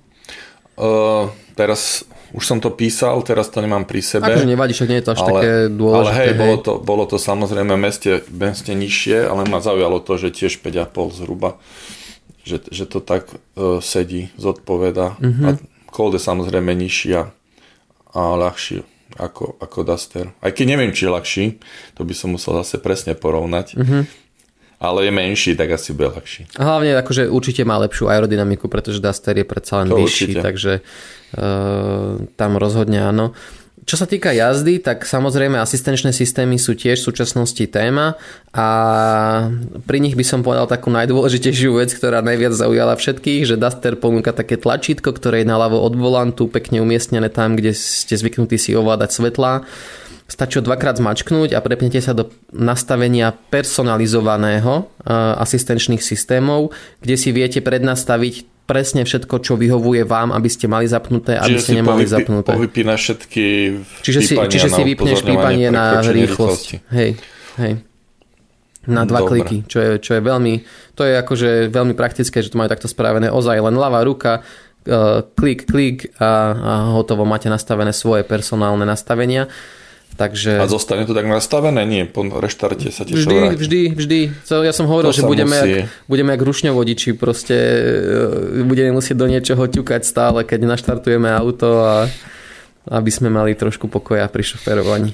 Speaker 3: Uh, teraz už som to písal, teraz to nemám pri sebe.
Speaker 2: Akože nevadí, však nie je to až ale, také dôležité.
Speaker 3: Ale hej, hej. Bolo, to, bolo to samozrejme v meste, meste nižšie, ale ma zaujalo to, že tiež päť a pol zhruba, že, že to tak uh, sedí, zodpoveda. Uh-huh. A Colt je samozrejme nižší a, a ľahší ako, ako Duster. Aj keď neviem, či je ľahší, to by som musel zase presne porovnať. Uh-huh. Ale je menší, tak asi bude ľahší. A
Speaker 2: hlavne akože určite má lepšiu aerodynamiku, pretože Duster je predsa len to vyšší, určite. Takže uh, tam rozhodne áno. Čo sa týka jazdy, tak samozrejme asistenčné systémy sú tiež v súčasnosti téma a pri nich by som povedal takú najdôležitejšiu vec, ktorá najviac zaujala všetkých, že Duster ponúka také tlačítko, ktoré je naľavo od volantu, pekne umiestnené tam, kde ste zvyknutí si ovládať svetlá. stačí ho dvakrát zmačknúť a prepnete sa do nastavenia personalizovaného asistenčných systémov, kde si viete prednastaviť presne všetko, čo vyhovuje vám, aby ste mali zapnuté, aby ste nemali povypí, zapnuté.
Speaker 3: Čiže si povypínaš všetky
Speaker 2: čiže si, čiže si vypneš pípanie na rýchlosť. Hej, hej. Na dva Dobre. kliky, čo je, čo je veľmi, to je akože veľmi praktické, že to majú takto spravené. Ozaj len ľavá ruka, klik, klik a, a hotovo, máte nastavené svoje personálne nastavenia. Takže...
Speaker 3: A zostane to tak nastavené? Nie, po reštarte sa ti to
Speaker 2: vždy, vždy, vždy. Ja som hovoril, to že budeme jak, budeme jak rušňovodiči, proste budeme musieť do niečoho ťukať stále, keď naštartujeme auto a aby sme mali trošku pokoja pri šoferovaní.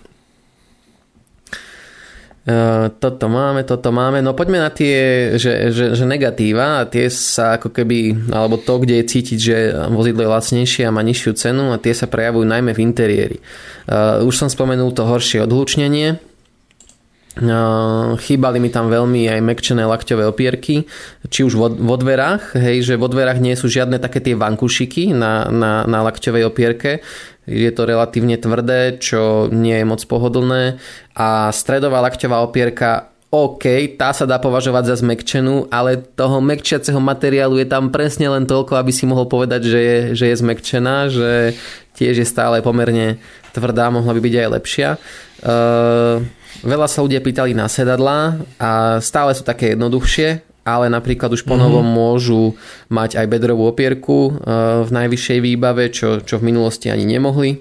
Speaker 2: Uh, toto máme, toto máme. No poďme na tie, že, že, že negatíva, a tie sa ako keby, alebo to, kde je cítiť, že vozidlo je lacnejšie a má nižšiu cenu, a tie sa prejavujú najmä v interiéri. Uh, už som spomenul to horšie odhlučnenie. Uh, chýbali mi tam veľmi aj mäkčené lakťové opierky, či už vo, vo dverách, hej, že vo dverách nie sú žiadne také tie vankušiky na, na, na lakťovej opierke. Je to relatívne tvrdé, čo nie je moc pohodlné, a stredová lakťová opierka, OK, tá sa dá považovať za zmäkčenú, ale toho mäkčiaceho materiálu je tam presne len toľko, aby si mohol povedať, že je, že je zmäkčená, že tiež je stále pomerne tvrdá, mohla by byť aj lepšia. Uh, veľa sa ľudia pýtali na sedadlá a stále sú také jednoduchšie, ale napríklad už ponovom mm-hmm. môžu mať aj bedrovú opierku v najvyššej výbave, čo, čo v minulosti ani nemohli.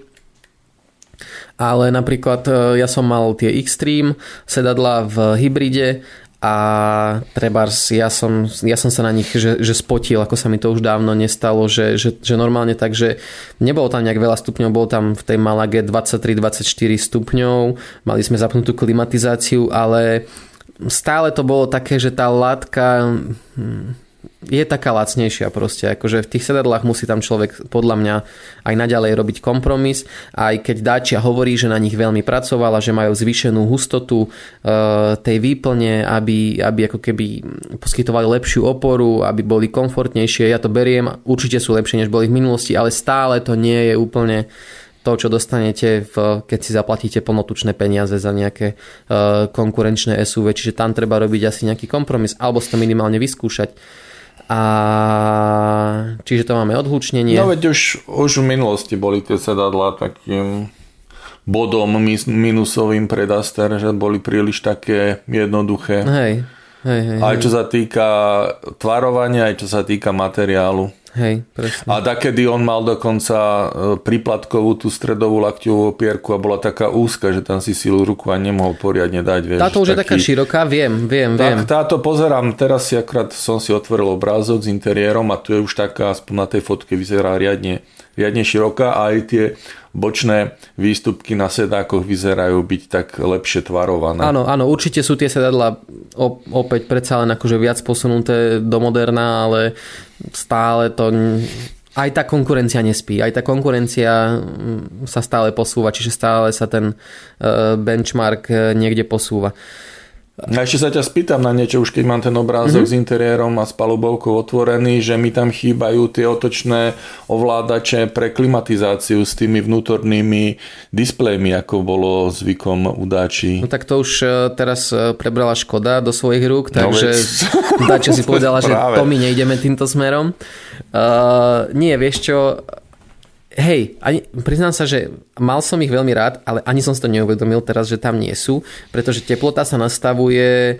Speaker 2: Ale napríklad ja som mal tie Xtreme sedadlá v hybride a trebárs ja som, ja som sa na nich že, že spotil, ako sa mi to už dávno nestalo, že, že, že normálne tak, že nebolo tam nejak veľa stupňov, bolo tam v tej Malage dvadsaťtri dvadsaťštyri stupňov, mali sme zapnutú klimatizáciu, ale stále to bolo také, že tá látka je taká lacnejšia proste. Akože v tých sedadlách musí tam človek podľa mňa aj naďalej robiť kompromis. Aj keď Dacia hovorí, že na nich veľmi pracovala, že majú zvýšenú hustotu e, tej výplne, aby, aby ako keby poskytovali lepšiu oporu, aby boli komfortnejšie. Ja to beriem, určite sú lepšie, než boli v minulosti, ale stále to nie je úplne to, čo dostanete, v, keď si zaplatíte plnotučné peniaze za nejaké uh, konkurenčné es ú vé. Čiže tam treba robiť asi nejaký kompromis, alebo si to minimálne vyskúšať. A čiže to máme odhlučnenie.
Speaker 3: No veď už, už v minulosti boli tie sedadlá takým bodom minusovým pre Duster, že boli príliš také jednoduché.
Speaker 2: Hej, hej, hej.
Speaker 3: Aj čo sa týka tvarovania, aj čo sa týka materiálu.
Speaker 2: Hej, presne.
Speaker 3: A takedy on mal dokonca príplatkovú tú stredovú lakťovú opierku a bola taká úzka, že tam si silu ruku a nemohol poriadne dať. Vieš,
Speaker 2: táto už taký... je taká široká, viem, viem,
Speaker 3: tak,
Speaker 2: viem.
Speaker 3: Táto pozerám, teraz si akrát som si otvoril obrázok s interiérom a tu je už taká, aspoň na tej fotke vyzerá riadne, riadne široká, a aj tie bočné výstupky na sedákoch vyzerajú byť tak lepšie tvarované.
Speaker 2: Áno, áno, určite sú tie sedadlá opäť predsa len akože viac posunuté do moderna, ale stále to... Aj tá konkurencia nespí, aj tá konkurencia sa stále posúva, čiže stále sa ten benchmark niekde posúva.
Speaker 3: A ešte sa ťa spýtam na niečo, už keď mám ten obrázok mm-hmm. s interiérom a s palubovkou otvorený, že mi tam chýbajú tie otočné ovládače pre klimatizáciu s tými vnútornými displejmi, ako bolo zvykom u Dači.
Speaker 2: No tak to už teraz prebrala Škoda do svojich rúk, takže no Dacia si povedala, že to my nejdeme týmto smerom. Uh, nie, vieš čo... Hej, ani, priznám sa, že mal som ich veľmi rád, ale ani som si to neuvedomil teraz, že tam nie sú, pretože teplota sa nastavuje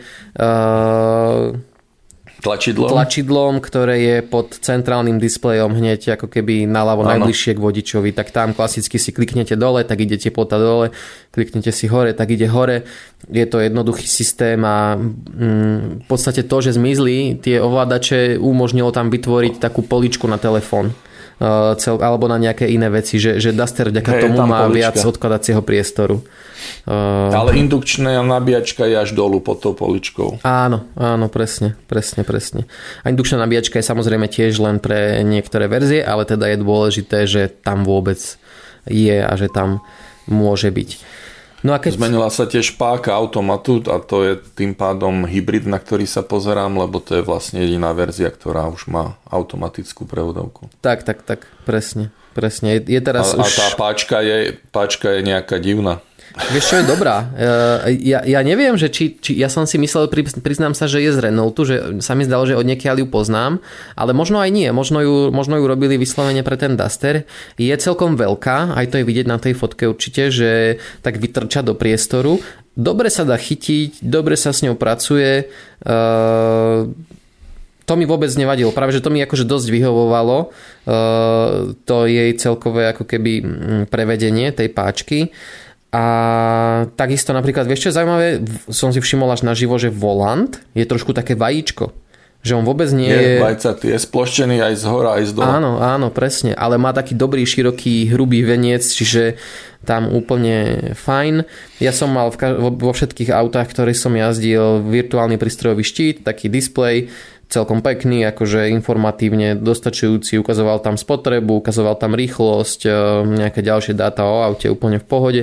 Speaker 2: uh,
Speaker 3: tlačidlom.
Speaker 2: tlačidlom, ktoré je pod centrálnym displejom hneď ako keby naľavo najbližšie k vodičovi. Tak tam klasicky si kliknete dole, tak ide teplota dole, kliknete si hore, tak ide hore. Je to jednoduchý systém a mm, v podstate to, že zmizli tie ovládače, umožnilo tam vytvoriť takú poličku na telefón. Uh, cel, alebo na nejaké iné veci, že, že Duster vďaka hey, tomu má polička. Viac odkladacieho priestoru. Uh,
Speaker 3: Ale indukčná nabíjačka je až dolu pod tou poličkou.
Speaker 2: Áno, áno, presne, presne, presne. A indukčná nabíjačka je samozrejme tiež len pre niektoré verzie, ale teda je dôležité, že tam vôbec je a že tam môže byť. No a keď...
Speaker 3: Zmenila sa tiež páka automatu a to je tým pádom hybrid, na ktorý sa pozerám, lebo to je vlastne jediná verzia, ktorá už má automatickú prevodovku.
Speaker 2: Tak, tak, tak, presne, presne. Je teraz
Speaker 3: a,
Speaker 2: už...
Speaker 3: a tá páčka je, páčka je nejaká divná.
Speaker 2: Vieš, čo je dobrá? Ja, ja neviem, že či, či... Ja som si myslel, priznám sa, že je z Renaultu, že sa mi zdalo, že od niekiaľ ju poznám, ale možno aj nie. Možno ju, možno ju robili vyslovene pre ten Duster. Je celkom veľká, aj to je vidieť na tej fotke určite, že tak vytrča do priestoru. Dobre sa dá chytiť, dobre sa s ňou pracuje. To mi vôbec nevadilo. Práve, že to mi akože dosť vyhovovalo. To jej celkové ako keby prevedenie tej páčky. A takisto napríklad, vieš čo je zaujímavé, som si všimol až naživo, že volant je trošku také vajíčko. Že on vôbec nie je...
Speaker 3: Je vajcatý, je sploštený aj z hora, aj z dola.
Speaker 2: Áno, áno, presne. Ale má taký dobrý, široký, hrubý veniec, čiže tam úplne fajn. Ja som mal v kaž- vo všetkých autách, ktoré som jazdil, virtuálny prístrojový štít, taký displej, celkom pekný, akože informatívne dostačujúci, ukazoval tam spotrebu, ukazoval tam rýchlosť, nejaké ďalšie dáta o aute úplne v pohode.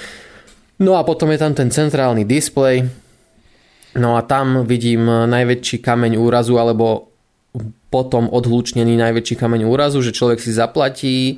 Speaker 2: No a potom je tam ten centrálny displej. No a tam vidím najväčší kameň úrazu, alebo potom odhlučnený najväčší kameň úrazu, že človek si zaplatí e,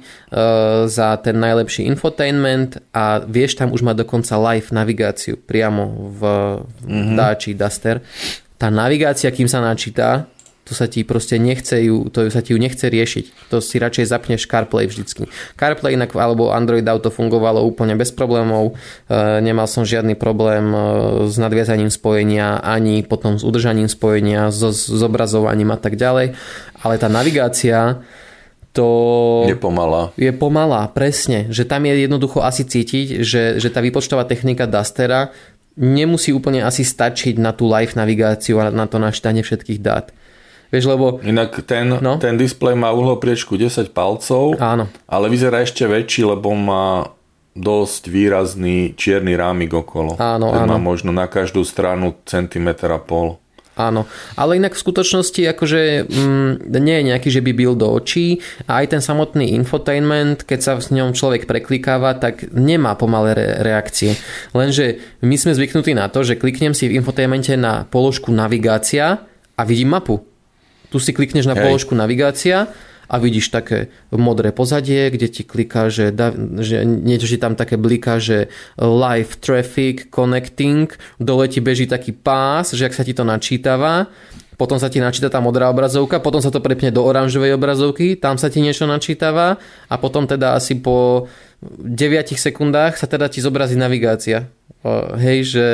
Speaker 2: za ten najlepší infotainment a vieš tam už mať dokonca live navigáciu priamo v, v mm-hmm. Dacia Duster. Tá navigácia, kým sa načíta, to sa ti proste nechce ju, to sa ti ju nechce riešiť. To si radšej zapneš CarPlay vždycky. CarPlay inak, alebo Android Auto fungovalo úplne bez problémov. E, nemal som žiadny problém e, s nadviazaním spojenia, ani potom s udržaním spojenia, so, s zobrazovaním a tak ďalej. Ale tá navigácia to...
Speaker 3: Je pomalá.
Speaker 2: Je pomalá, presne. Že tam je jednoducho asi cítiť, že, že tá výpočtová technika Dustera nemusí úplne asi stačiť na tú live navigáciu a na to načítanie všetkých dát. Vieš, lebo...
Speaker 3: Inak ten, no? ten displej má uhlopriečku desať palcov,
Speaker 2: áno.
Speaker 3: Ale vyzerá ešte väčší, lebo má dosť výrazný čierny rámik okolo.
Speaker 2: Áno,
Speaker 3: ten
Speaker 2: áno.
Speaker 3: má možno na každú stranu centimeter a pol.
Speaker 2: Áno, ale inak v skutočnosti akože mm, nie je nejaký, že by bil do očí a aj ten samotný infotainment, keď sa s ňom človek preklikáva, tak nemá pomalé re- reakcie. Lenže my sme zvyknutí na to, že kliknem si v infotainmente na položku navigácia a vidím mapu. Tu si klikneš na Hej. položku navigácia a vidíš také modré pozadie, kde ti kliká, že, da, že niečo ti tam také bliká, že live traffic connecting, dole ti beží taký pás, že ak sa ti to načítava, potom sa ti načíta tá modrá obrazovka, potom sa to prepne do oranžovej obrazovky, tam sa ti niečo načítava a potom teda asi po deviatich sekundách sa teda ti zobrazí navigácia. Hej, že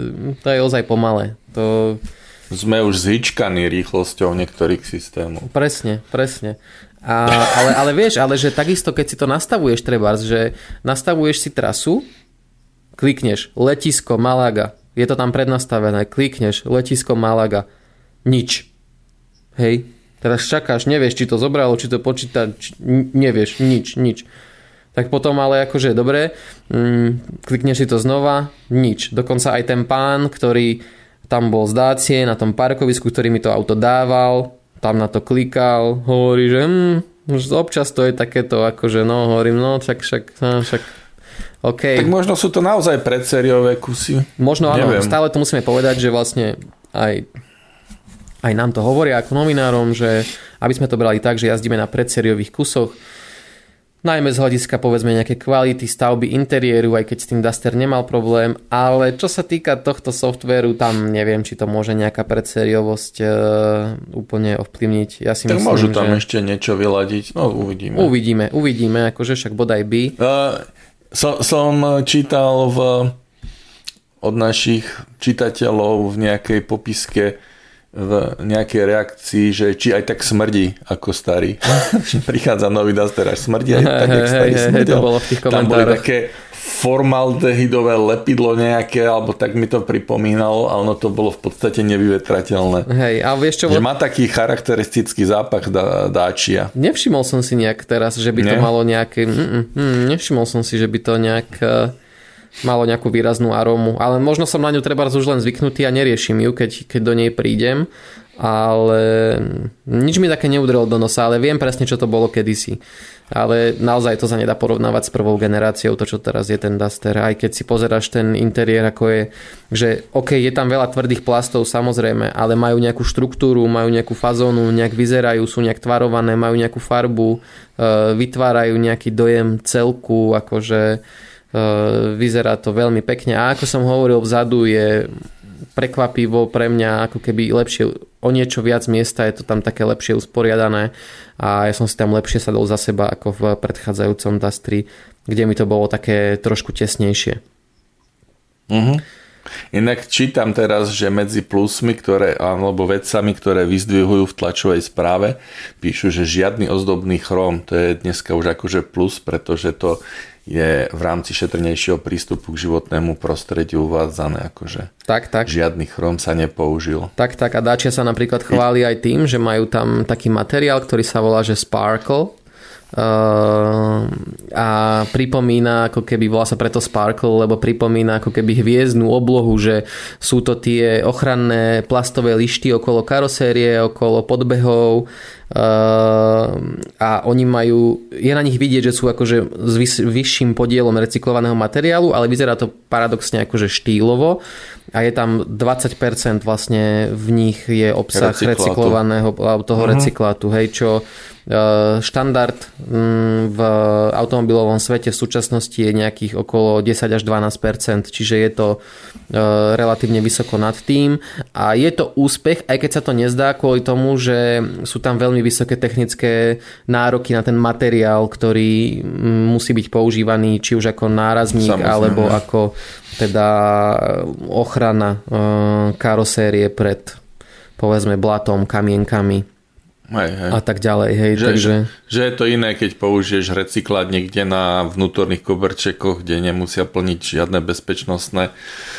Speaker 2: to je ozaj pomalé. To...
Speaker 3: Sme už zhyčkaní rýchlosťou niektorých systémov.
Speaker 2: Presne, presne. A, ale, ale vieš, ale že takisto, keď si to nastavuješ trebárs, že nastavuješ si trasu, klikneš letisko Malaga, je to tam prednastavené, klikneš letisko Malaga, nič. Hej, teraz čakáš, nevieš, či to zobralo, či to počíta, či, nevieš, nič, nič. Tak potom ale akože dobre, mm, klikneš si to znova, nič. Dokonca aj ten pán, ktorý tam bol z Dacie na tom parkovisku, ktorý mi to auto dával, tam na to klikal, hovorí, že hm, občas to je takéto, akože no, hovorím, no, však, však, no, však, OK.
Speaker 3: Tak možno sú to naozaj predsériové kusy.
Speaker 2: Možno áno,
Speaker 3: Neviem.
Speaker 2: Stále to musíme povedať, že vlastne aj, aj nám to hovoria ako novinárom, že aby sme to brali tak, že jazdíme na predsériových kusoch, najmä z hľadiska povedzme nejaké kvality stavby interiéru, aj keď s tým Duster nemal problém, ale čo sa týka tohto softvéru, tam neviem, či to môže nejaká predsériovosť e, úplne ovplyvniť. Ja si
Speaker 3: tak
Speaker 2: myslím,
Speaker 3: môžu tam
Speaker 2: že...
Speaker 3: ešte niečo vyladiť, no uvidíme.
Speaker 2: Uvidíme, uvidíme, akože však bodaj by.
Speaker 3: Uh, so, som čítal v, od našich čitateľov v nejakej popiske v nejakej reakcii, že či aj tak smrdí ako starý. Prichádza nový Duster, až smrdí aj tak, jak starý
Speaker 2: hey,
Speaker 3: smrdel.
Speaker 2: hey, to bolo v tých komentároch.
Speaker 3: Tam boli také formaldehydové lepidlo nejaké, alebo tak mi to pripomínalo a ono to bolo v podstate nevyvetrateľné.
Speaker 2: Hej, a vieš čo...
Speaker 3: Že má taký charakteristický zápach Dacia.
Speaker 2: Nevšimol som si nejak teraz, že by to
Speaker 3: Nie?
Speaker 2: malo nejaký... Mm, mm, nevšimol som si, že by to nejak... malo nejakú výraznú arómu, ale možno som na ňu trebárs už len zvyknutý a neriešim ju, keď, keď do nej prídem, ale nič mi také neudrelo do nosa, ale viem presne, čo to bolo kedysi. Ale naozaj to sa nedá porovnávať s prvou generáciou, to čo teraz je ten Duster, aj keď si pozeráš ten interiér, ako je, že ok, je tam veľa tvrdých plastov samozrejme, ale majú nejakú štruktúru, majú nejakú fazónu, nejak vyzerajú, sú nejak tvarované, majú nejakú farbu, vytvárajú nejaký dojem celku, akože vyzerá to veľmi pekne a ako som hovoril, vzadu je prekvapivo pre mňa ako keby lepšie, o niečo viac miesta, je to tam také lepšie usporiadané a ja som si tam lepšie sadol za seba ako v predchádzajúcom Dastri, kde mi to bolo také trošku tesnejšie.
Speaker 3: Uh-huh. Inak čítam teraz, že medzi plusmi, ktoré, alebo vecami, ktoré vyzdvihujú v tlačovej správe, píšu, že žiadny ozdobný chróm, to je dneska už akože plus, pretože to je v rámci šetrnejšieho prístupu k životnému prostrediu uvádzané, akože
Speaker 2: tak, tak.
Speaker 3: Žiadny chróm sa nepoužil.
Speaker 2: Tak, tak a Dacia sa napríklad chváli aj tým, že majú tam taký materiál, ktorý sa volá, že Sparkle, Uh, a pripomína ako keby, volá sa preto Sparkle, lebo pripomína ako keby hviezdnu oblohu, že sú to tie ochranné plastové lišty okolo karosérie, okolo podbehov uh, a oni majú, je na nich vidieť, že sú akože s vys- vyšším podielom recyklovaného materiálu, ale vyzerá to paradoxne akože štýlovo a je tam dvadsať percent vlastne v nich je obsah recyklátu. recyklovaného toho uh-huh. recyklátu, hej, čo štandard v automobilovom svete v súčasnosti je nejakých okolo desať až dvanásť percent, čiže je to relatívne vysoko nad tým a je to úspech, aj keď sa to nezdá kvôli tomu, že sú tam veľmi vysoké technické nároky na ten materiál, ktorý musí byť používaný či už ako nárazník Samozrejme. alebo ako teda ochrana karosérie pred povedzme blatom, kamienkami.
Speaker 3: Hej, hej.
Speaker 2: A tak ďalej, hej,
Speaker 3: že,
Speaker 2: takže...
Speaker 3: Že, že je to iné, keď použiješ recyklát niekde na vnútorných koberčekoch, kde nemusia plniť žiadne bezpečnostné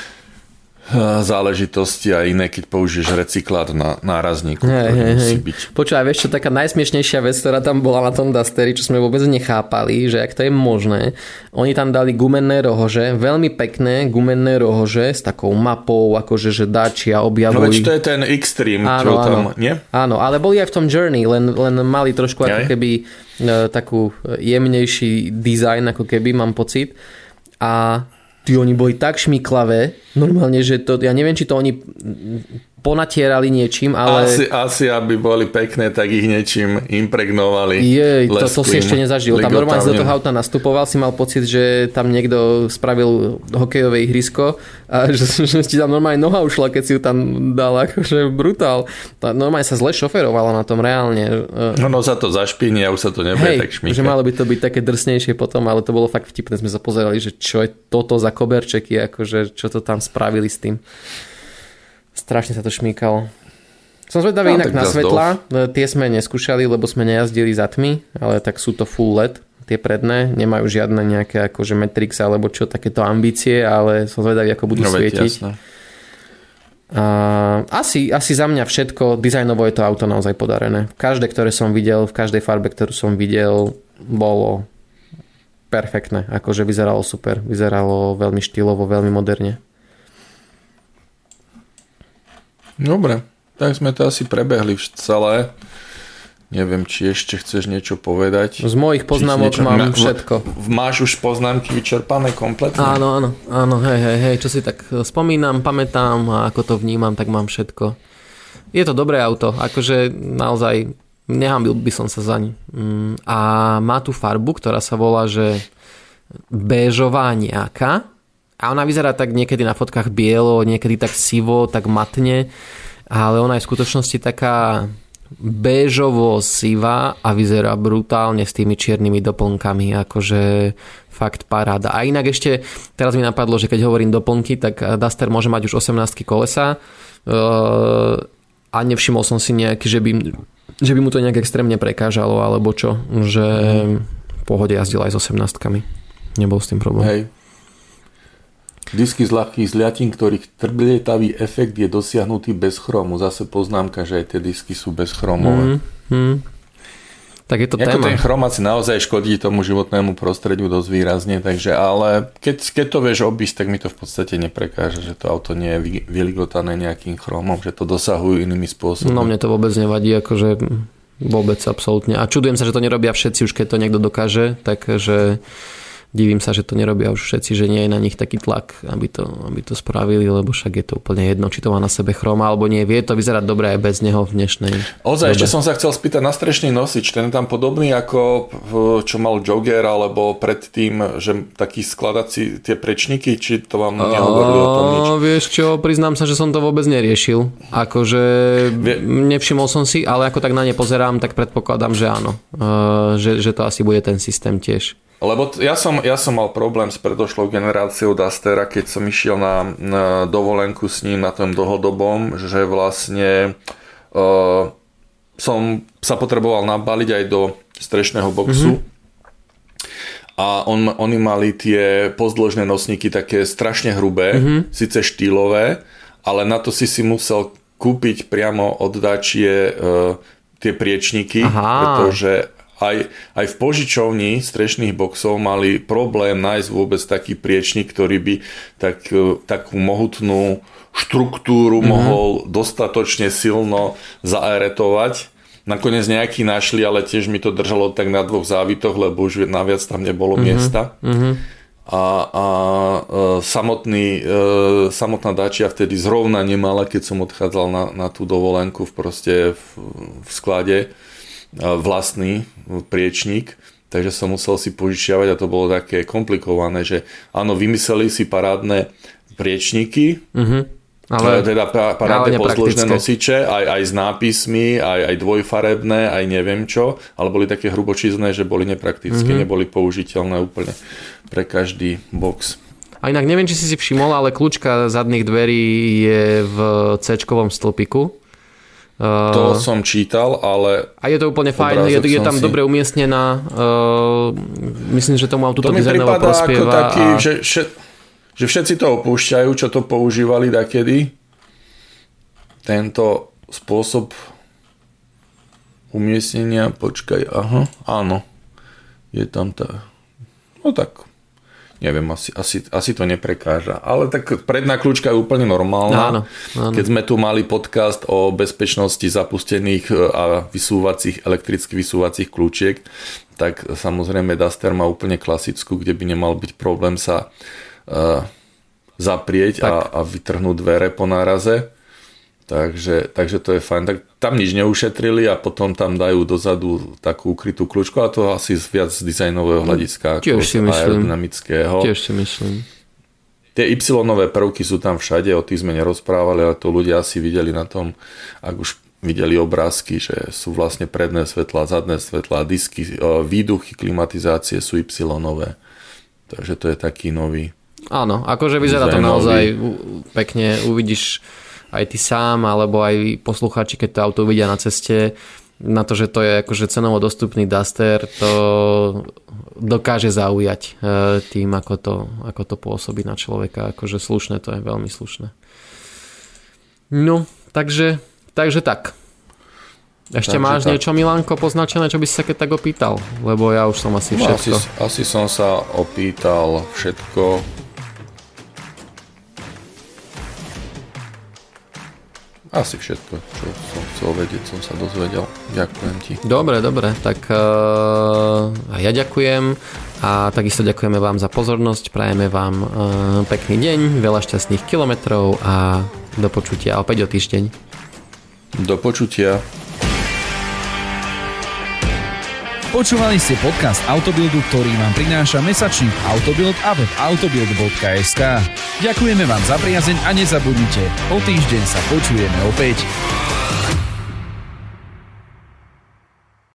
Speaker 3: záležitosti a iné, keď použiješ recyklát na nárazníku,
Speaker 2: hej,
Speaker 3: ktorý
Speaker 2: hej,
Speaker 3: musí
Speaker 2: hej.
Speaker 3: byť.
Speaker 2: Počúvaj, vieš čo, taká najsmiešnejšia vec, ktorá tam bola na tom Dusteri, čo sme vôbec nechápali, že ak to je možné, oni tam dali gumenné rohože, veľmi pekné gumenné rohože s takou mapou, akože že Dacia objavujú.
Speaker 3: No veď to je ten Xtreme,
Speaker 2: áno,
Speaker 3: čo
Speaker 2: áno,
Speaker 3: tam, nie?
Speaker 2: Áno, ale boli aj v tom Journey, len, len mali trošku ako keby e, takú jemnejší dizajn, ako keby, mám pocit. A tí oni boli tak šmiklavé, normálne, že to, ja neviem, či to oni ponatierali niečím, ale...
Speaker 3: Asi, asi aby boli pekné, tak ich niečím impregnovali.
Speaker 2: Jej, to, to si ešte nezažil. Tam normálne z toho auta nastupoval, si mal pocit, že tam niekto spravil hokejové ihrisko a že, že ti tam normálne noha ušla, keď si ju tam dal, akože brutál. Normálne sa zle šoferovalo na tom, reálne.
Speaker 3: No, no sa to zašpiní a už sa to nebude
Speaker 2: Hej,
Speaker 3: tak šmíkať.
Speaker 2: Že malo by to byť také drsnejšie potom, ale to bolo fakt vtipné. Sme sa pozerali, že čo je toto za koberčeky, akože čo to tam spravili s tým. Strašne sa to šmíkalo. Som zvedavý no, inak na svetla. Tie sme neskúšali, lebo sme nejazdili za tmy, ale tak sú to full el é dé. Tie predné nemajú žiadne nejaké akože Matrix alebo čo, takéto ambície, ale som zvedavý, ako budú no, svietiť. A asi, asi za mňa všetko. Dizajnovo je to auto naozaj podarené. Každé, ktoré som videl, v každej farbe, ktorú som videl, bolo perfektné. Akože vyzeralo super. Vyzeralo veľmi štýlovo, veľmi moderne.
Speaker 3: Dobre, tak sme to asi prebehli celé. Neviem, či ešte chceš niečo povedať.
Speaker 2: Z mojich poznámok niečo... mám všetko.
Speaker 3: Máš už poznámky vyčerpané kompletne?
Speaker 2: Áno, áno, áno, hej, hej, hej, čo si tak spomínam, pamätám a ako to vnímam, tak mám všetko. Je to dobré auto, akože naozaj nehambil by som sa zaň. A má tu farbu, ktorá sa volá, že béžová nejaká. A ona vyzerá tak niekedy na fotkách bielo, niekedy tak sivo, tak matne, ale ona je v skutočnosti taká béžovo-sivá a vyzerá brutálne s tými čiernymi doplnkami, akože fakt paráda. A inak ešte, teraz mi napadlo, že keď hovorím doplnky, tak Duster môže mať už osemnásť kolesa a nevšimol som si nejaký, že by, že by mu to nejak extrémne prekážalo, alebo čo, že v pohode jazdil aj s osemnástkami. Nebol s tým problém. Hej.
Speaker 3: Disky z ľahkých zliatín, ktorých trblietavý efekt je dosiahnutý bez chromu. Zase poznámka, že aj tie disky sú bezchromové. Mm, mm.
Speaker 2: Tak je to
Speaker 3: Jako
Speaker 2: téma.
Speaker 3: Ten chrom asi naozaj škodí tomu životnému prostrediu dosť výrazne, takže ale keď, keď to vieš obísť, tak mi to v podstate neprekáže, že to auto nie je vyligotané nejakým chromom, že to dosahujú inými spôsobmi.
Speaker 2: No mne to vôbec nevadí, akože vôbec absolútne. A čudujem sa, že to nerobia všetci, už keď to niekto dokáže, takže divím sa, že to nerobia už všetci, že nie je na nich taký tlak, aby to, aby to spravili, lebo však je to úplne jedno, či to má na sebe chroma alebo nie. Vie to vyzerať dobre aj bez neho v dnešnej
Speaker 3: Ozaj,
Speaker 2: dobe.
Speaker 3: Ešte som sa chcel spýtať na strešný nosič, ten je tam podobný ako čo mal Jogger, alebo predtým, že taký skladací tie prečníky, či to vám nehovorili o tom nič?
Speaker 2: Vieš čo, priznám sa, že som to vôbec neriešil. Akože Vie... nevšimol som si, ale ako tak na ne pozerám, tak predpokladám, že áno. Uh, že, že to asi bude ten systém tiež.
Speaker 3: Lebo ja som, ja som mal problém s predošlou generáciou Dustera, keď som išiel na, na dovolenku s ním na tom dlhodobom, že vlastne uh, som sa potreboval nabaliť aj do strešného boxu. Mm-hmm. A on, oni mali tie pozdĺžné nosníky také strašne hrubé, mm-hmm. síce štýlové, ale na to si si musel kúpiť priamo od Dacie uh, tie priečníky, Aha. pretože Aj, aj v požičovni strešných boxov mali problém nájsť vôbec taký priečnik, ktorý by tak, takú mohutnú štruktúru mm-hmm. mohol dostatočne silno zaaeretovať. Nakoniec nejaký našli, ale tiež mi to držalo tak na dvoch závitoch, lebo už naviac tam nebolo mm-hmm. miesta. Mm-hmm. A, a e, samotný, e, samotná Dacia vtedy zrovna nemala, keď som odchádzal na, na tú dovolenku v, proste v, v sklade vlastný priečník, takže som musel si požičiavať a to bolo také komplikované, že áno, vymysleli si parádne priečníky, mm-hmm. ale, teda parádne pozdĺžné nosiče, aj, aj s nápismi, aj, aj dvojfarebné, aj neviem čo, ale boli také hrubočízne, že boli nepraktické, mm-hmm. neboli použiteľné úplne pre každý box.
Speaker 2: A inak neviem, či si si všimol, ale kľúčka zadných dverí je v C-čkovom stĺpiku.
Speaker 3: To uh, som čítal, ale...
Speaker 2: A je to úplne fajn, je, je tam si... dobre umiestnená. Uh, myslím, že tomu autu to dizajnovo prospieva. To mi prípada ako taký, a... že, že, že všetci to opúšťajú, čo to používali dakedy. Tento spôsob umiestnenia, počkaj, aha, áno. Je tam tá... No tak... Neviem, asi, asi, asi to neprekáža. Ale tak predná kľúčka je úplne normálna. Áno, áno. Keď sme tu mali podcast o bezpečnosti zapustených a vysúvacích, elektricky vysúvacích kľúčiek, tak samozrejme Duster má úplne klasickú, kde by nemal byť problém sa uh, zaprieť a, a vytrhnúť dvere po náraze. Takže, takže to je fajn. Tak tam nič neušetrili a potom tam dajú dozadu takú ukrytú kľúčku, ale to asi viac z dizajnového hľadiska ako z aerodynamického. Tiež si myslím.
Speaker 3: Tie Y-nové prvky sú tam všade, o tých sme nerozprávali, ale to ľudia asi videli na tom, ak už videli obrázky, že sú vlastne predné svetlá, zadné svetlá, disky, výduchy, klimatizácie sú Y-nové. Takže to je taký nový.
Speaker 2: Áno, akože vyzerá to naozaj pekne, uvidíš aj ty sám, alebo aj poslucháči, keď to auto vidia na ceste, na to, že to je akože cenovo dostupný Duster, to dokáže zaujať tým, ako to, ako to pôsobí na človeka. Akože slušné, to je veľmi slušné. No, takže, takže tak. Ešte takže máš tak. Niečo, Milanko, poznačené, čo by si sa keď tak opýtal? Lebo ja už som asi všetko.
Speaker 3: No, asi, asi som sa opýtal všetko. Asi všetko, čo som chcel vedieť, som sa dozvedel. Ďakujem ti.
Speaker 2: Dobre, dobre, tak uh, ja ďakujem a takisto ďakujeme vám za pozornosť, prajeme vám uh, pekný deň, veľa šťastných kilometrov a do počutia opäť o týždeň.
Speaker 3: Do počutia.
Speaker 1: Počúvali ste podcast Autobuildu, ktorý vám prináša mesačník Autobuild a web autobuild bodka es ká. Ďakujeme vám za priazeň a nezabudnite, o týždeň sa počujeme opäť.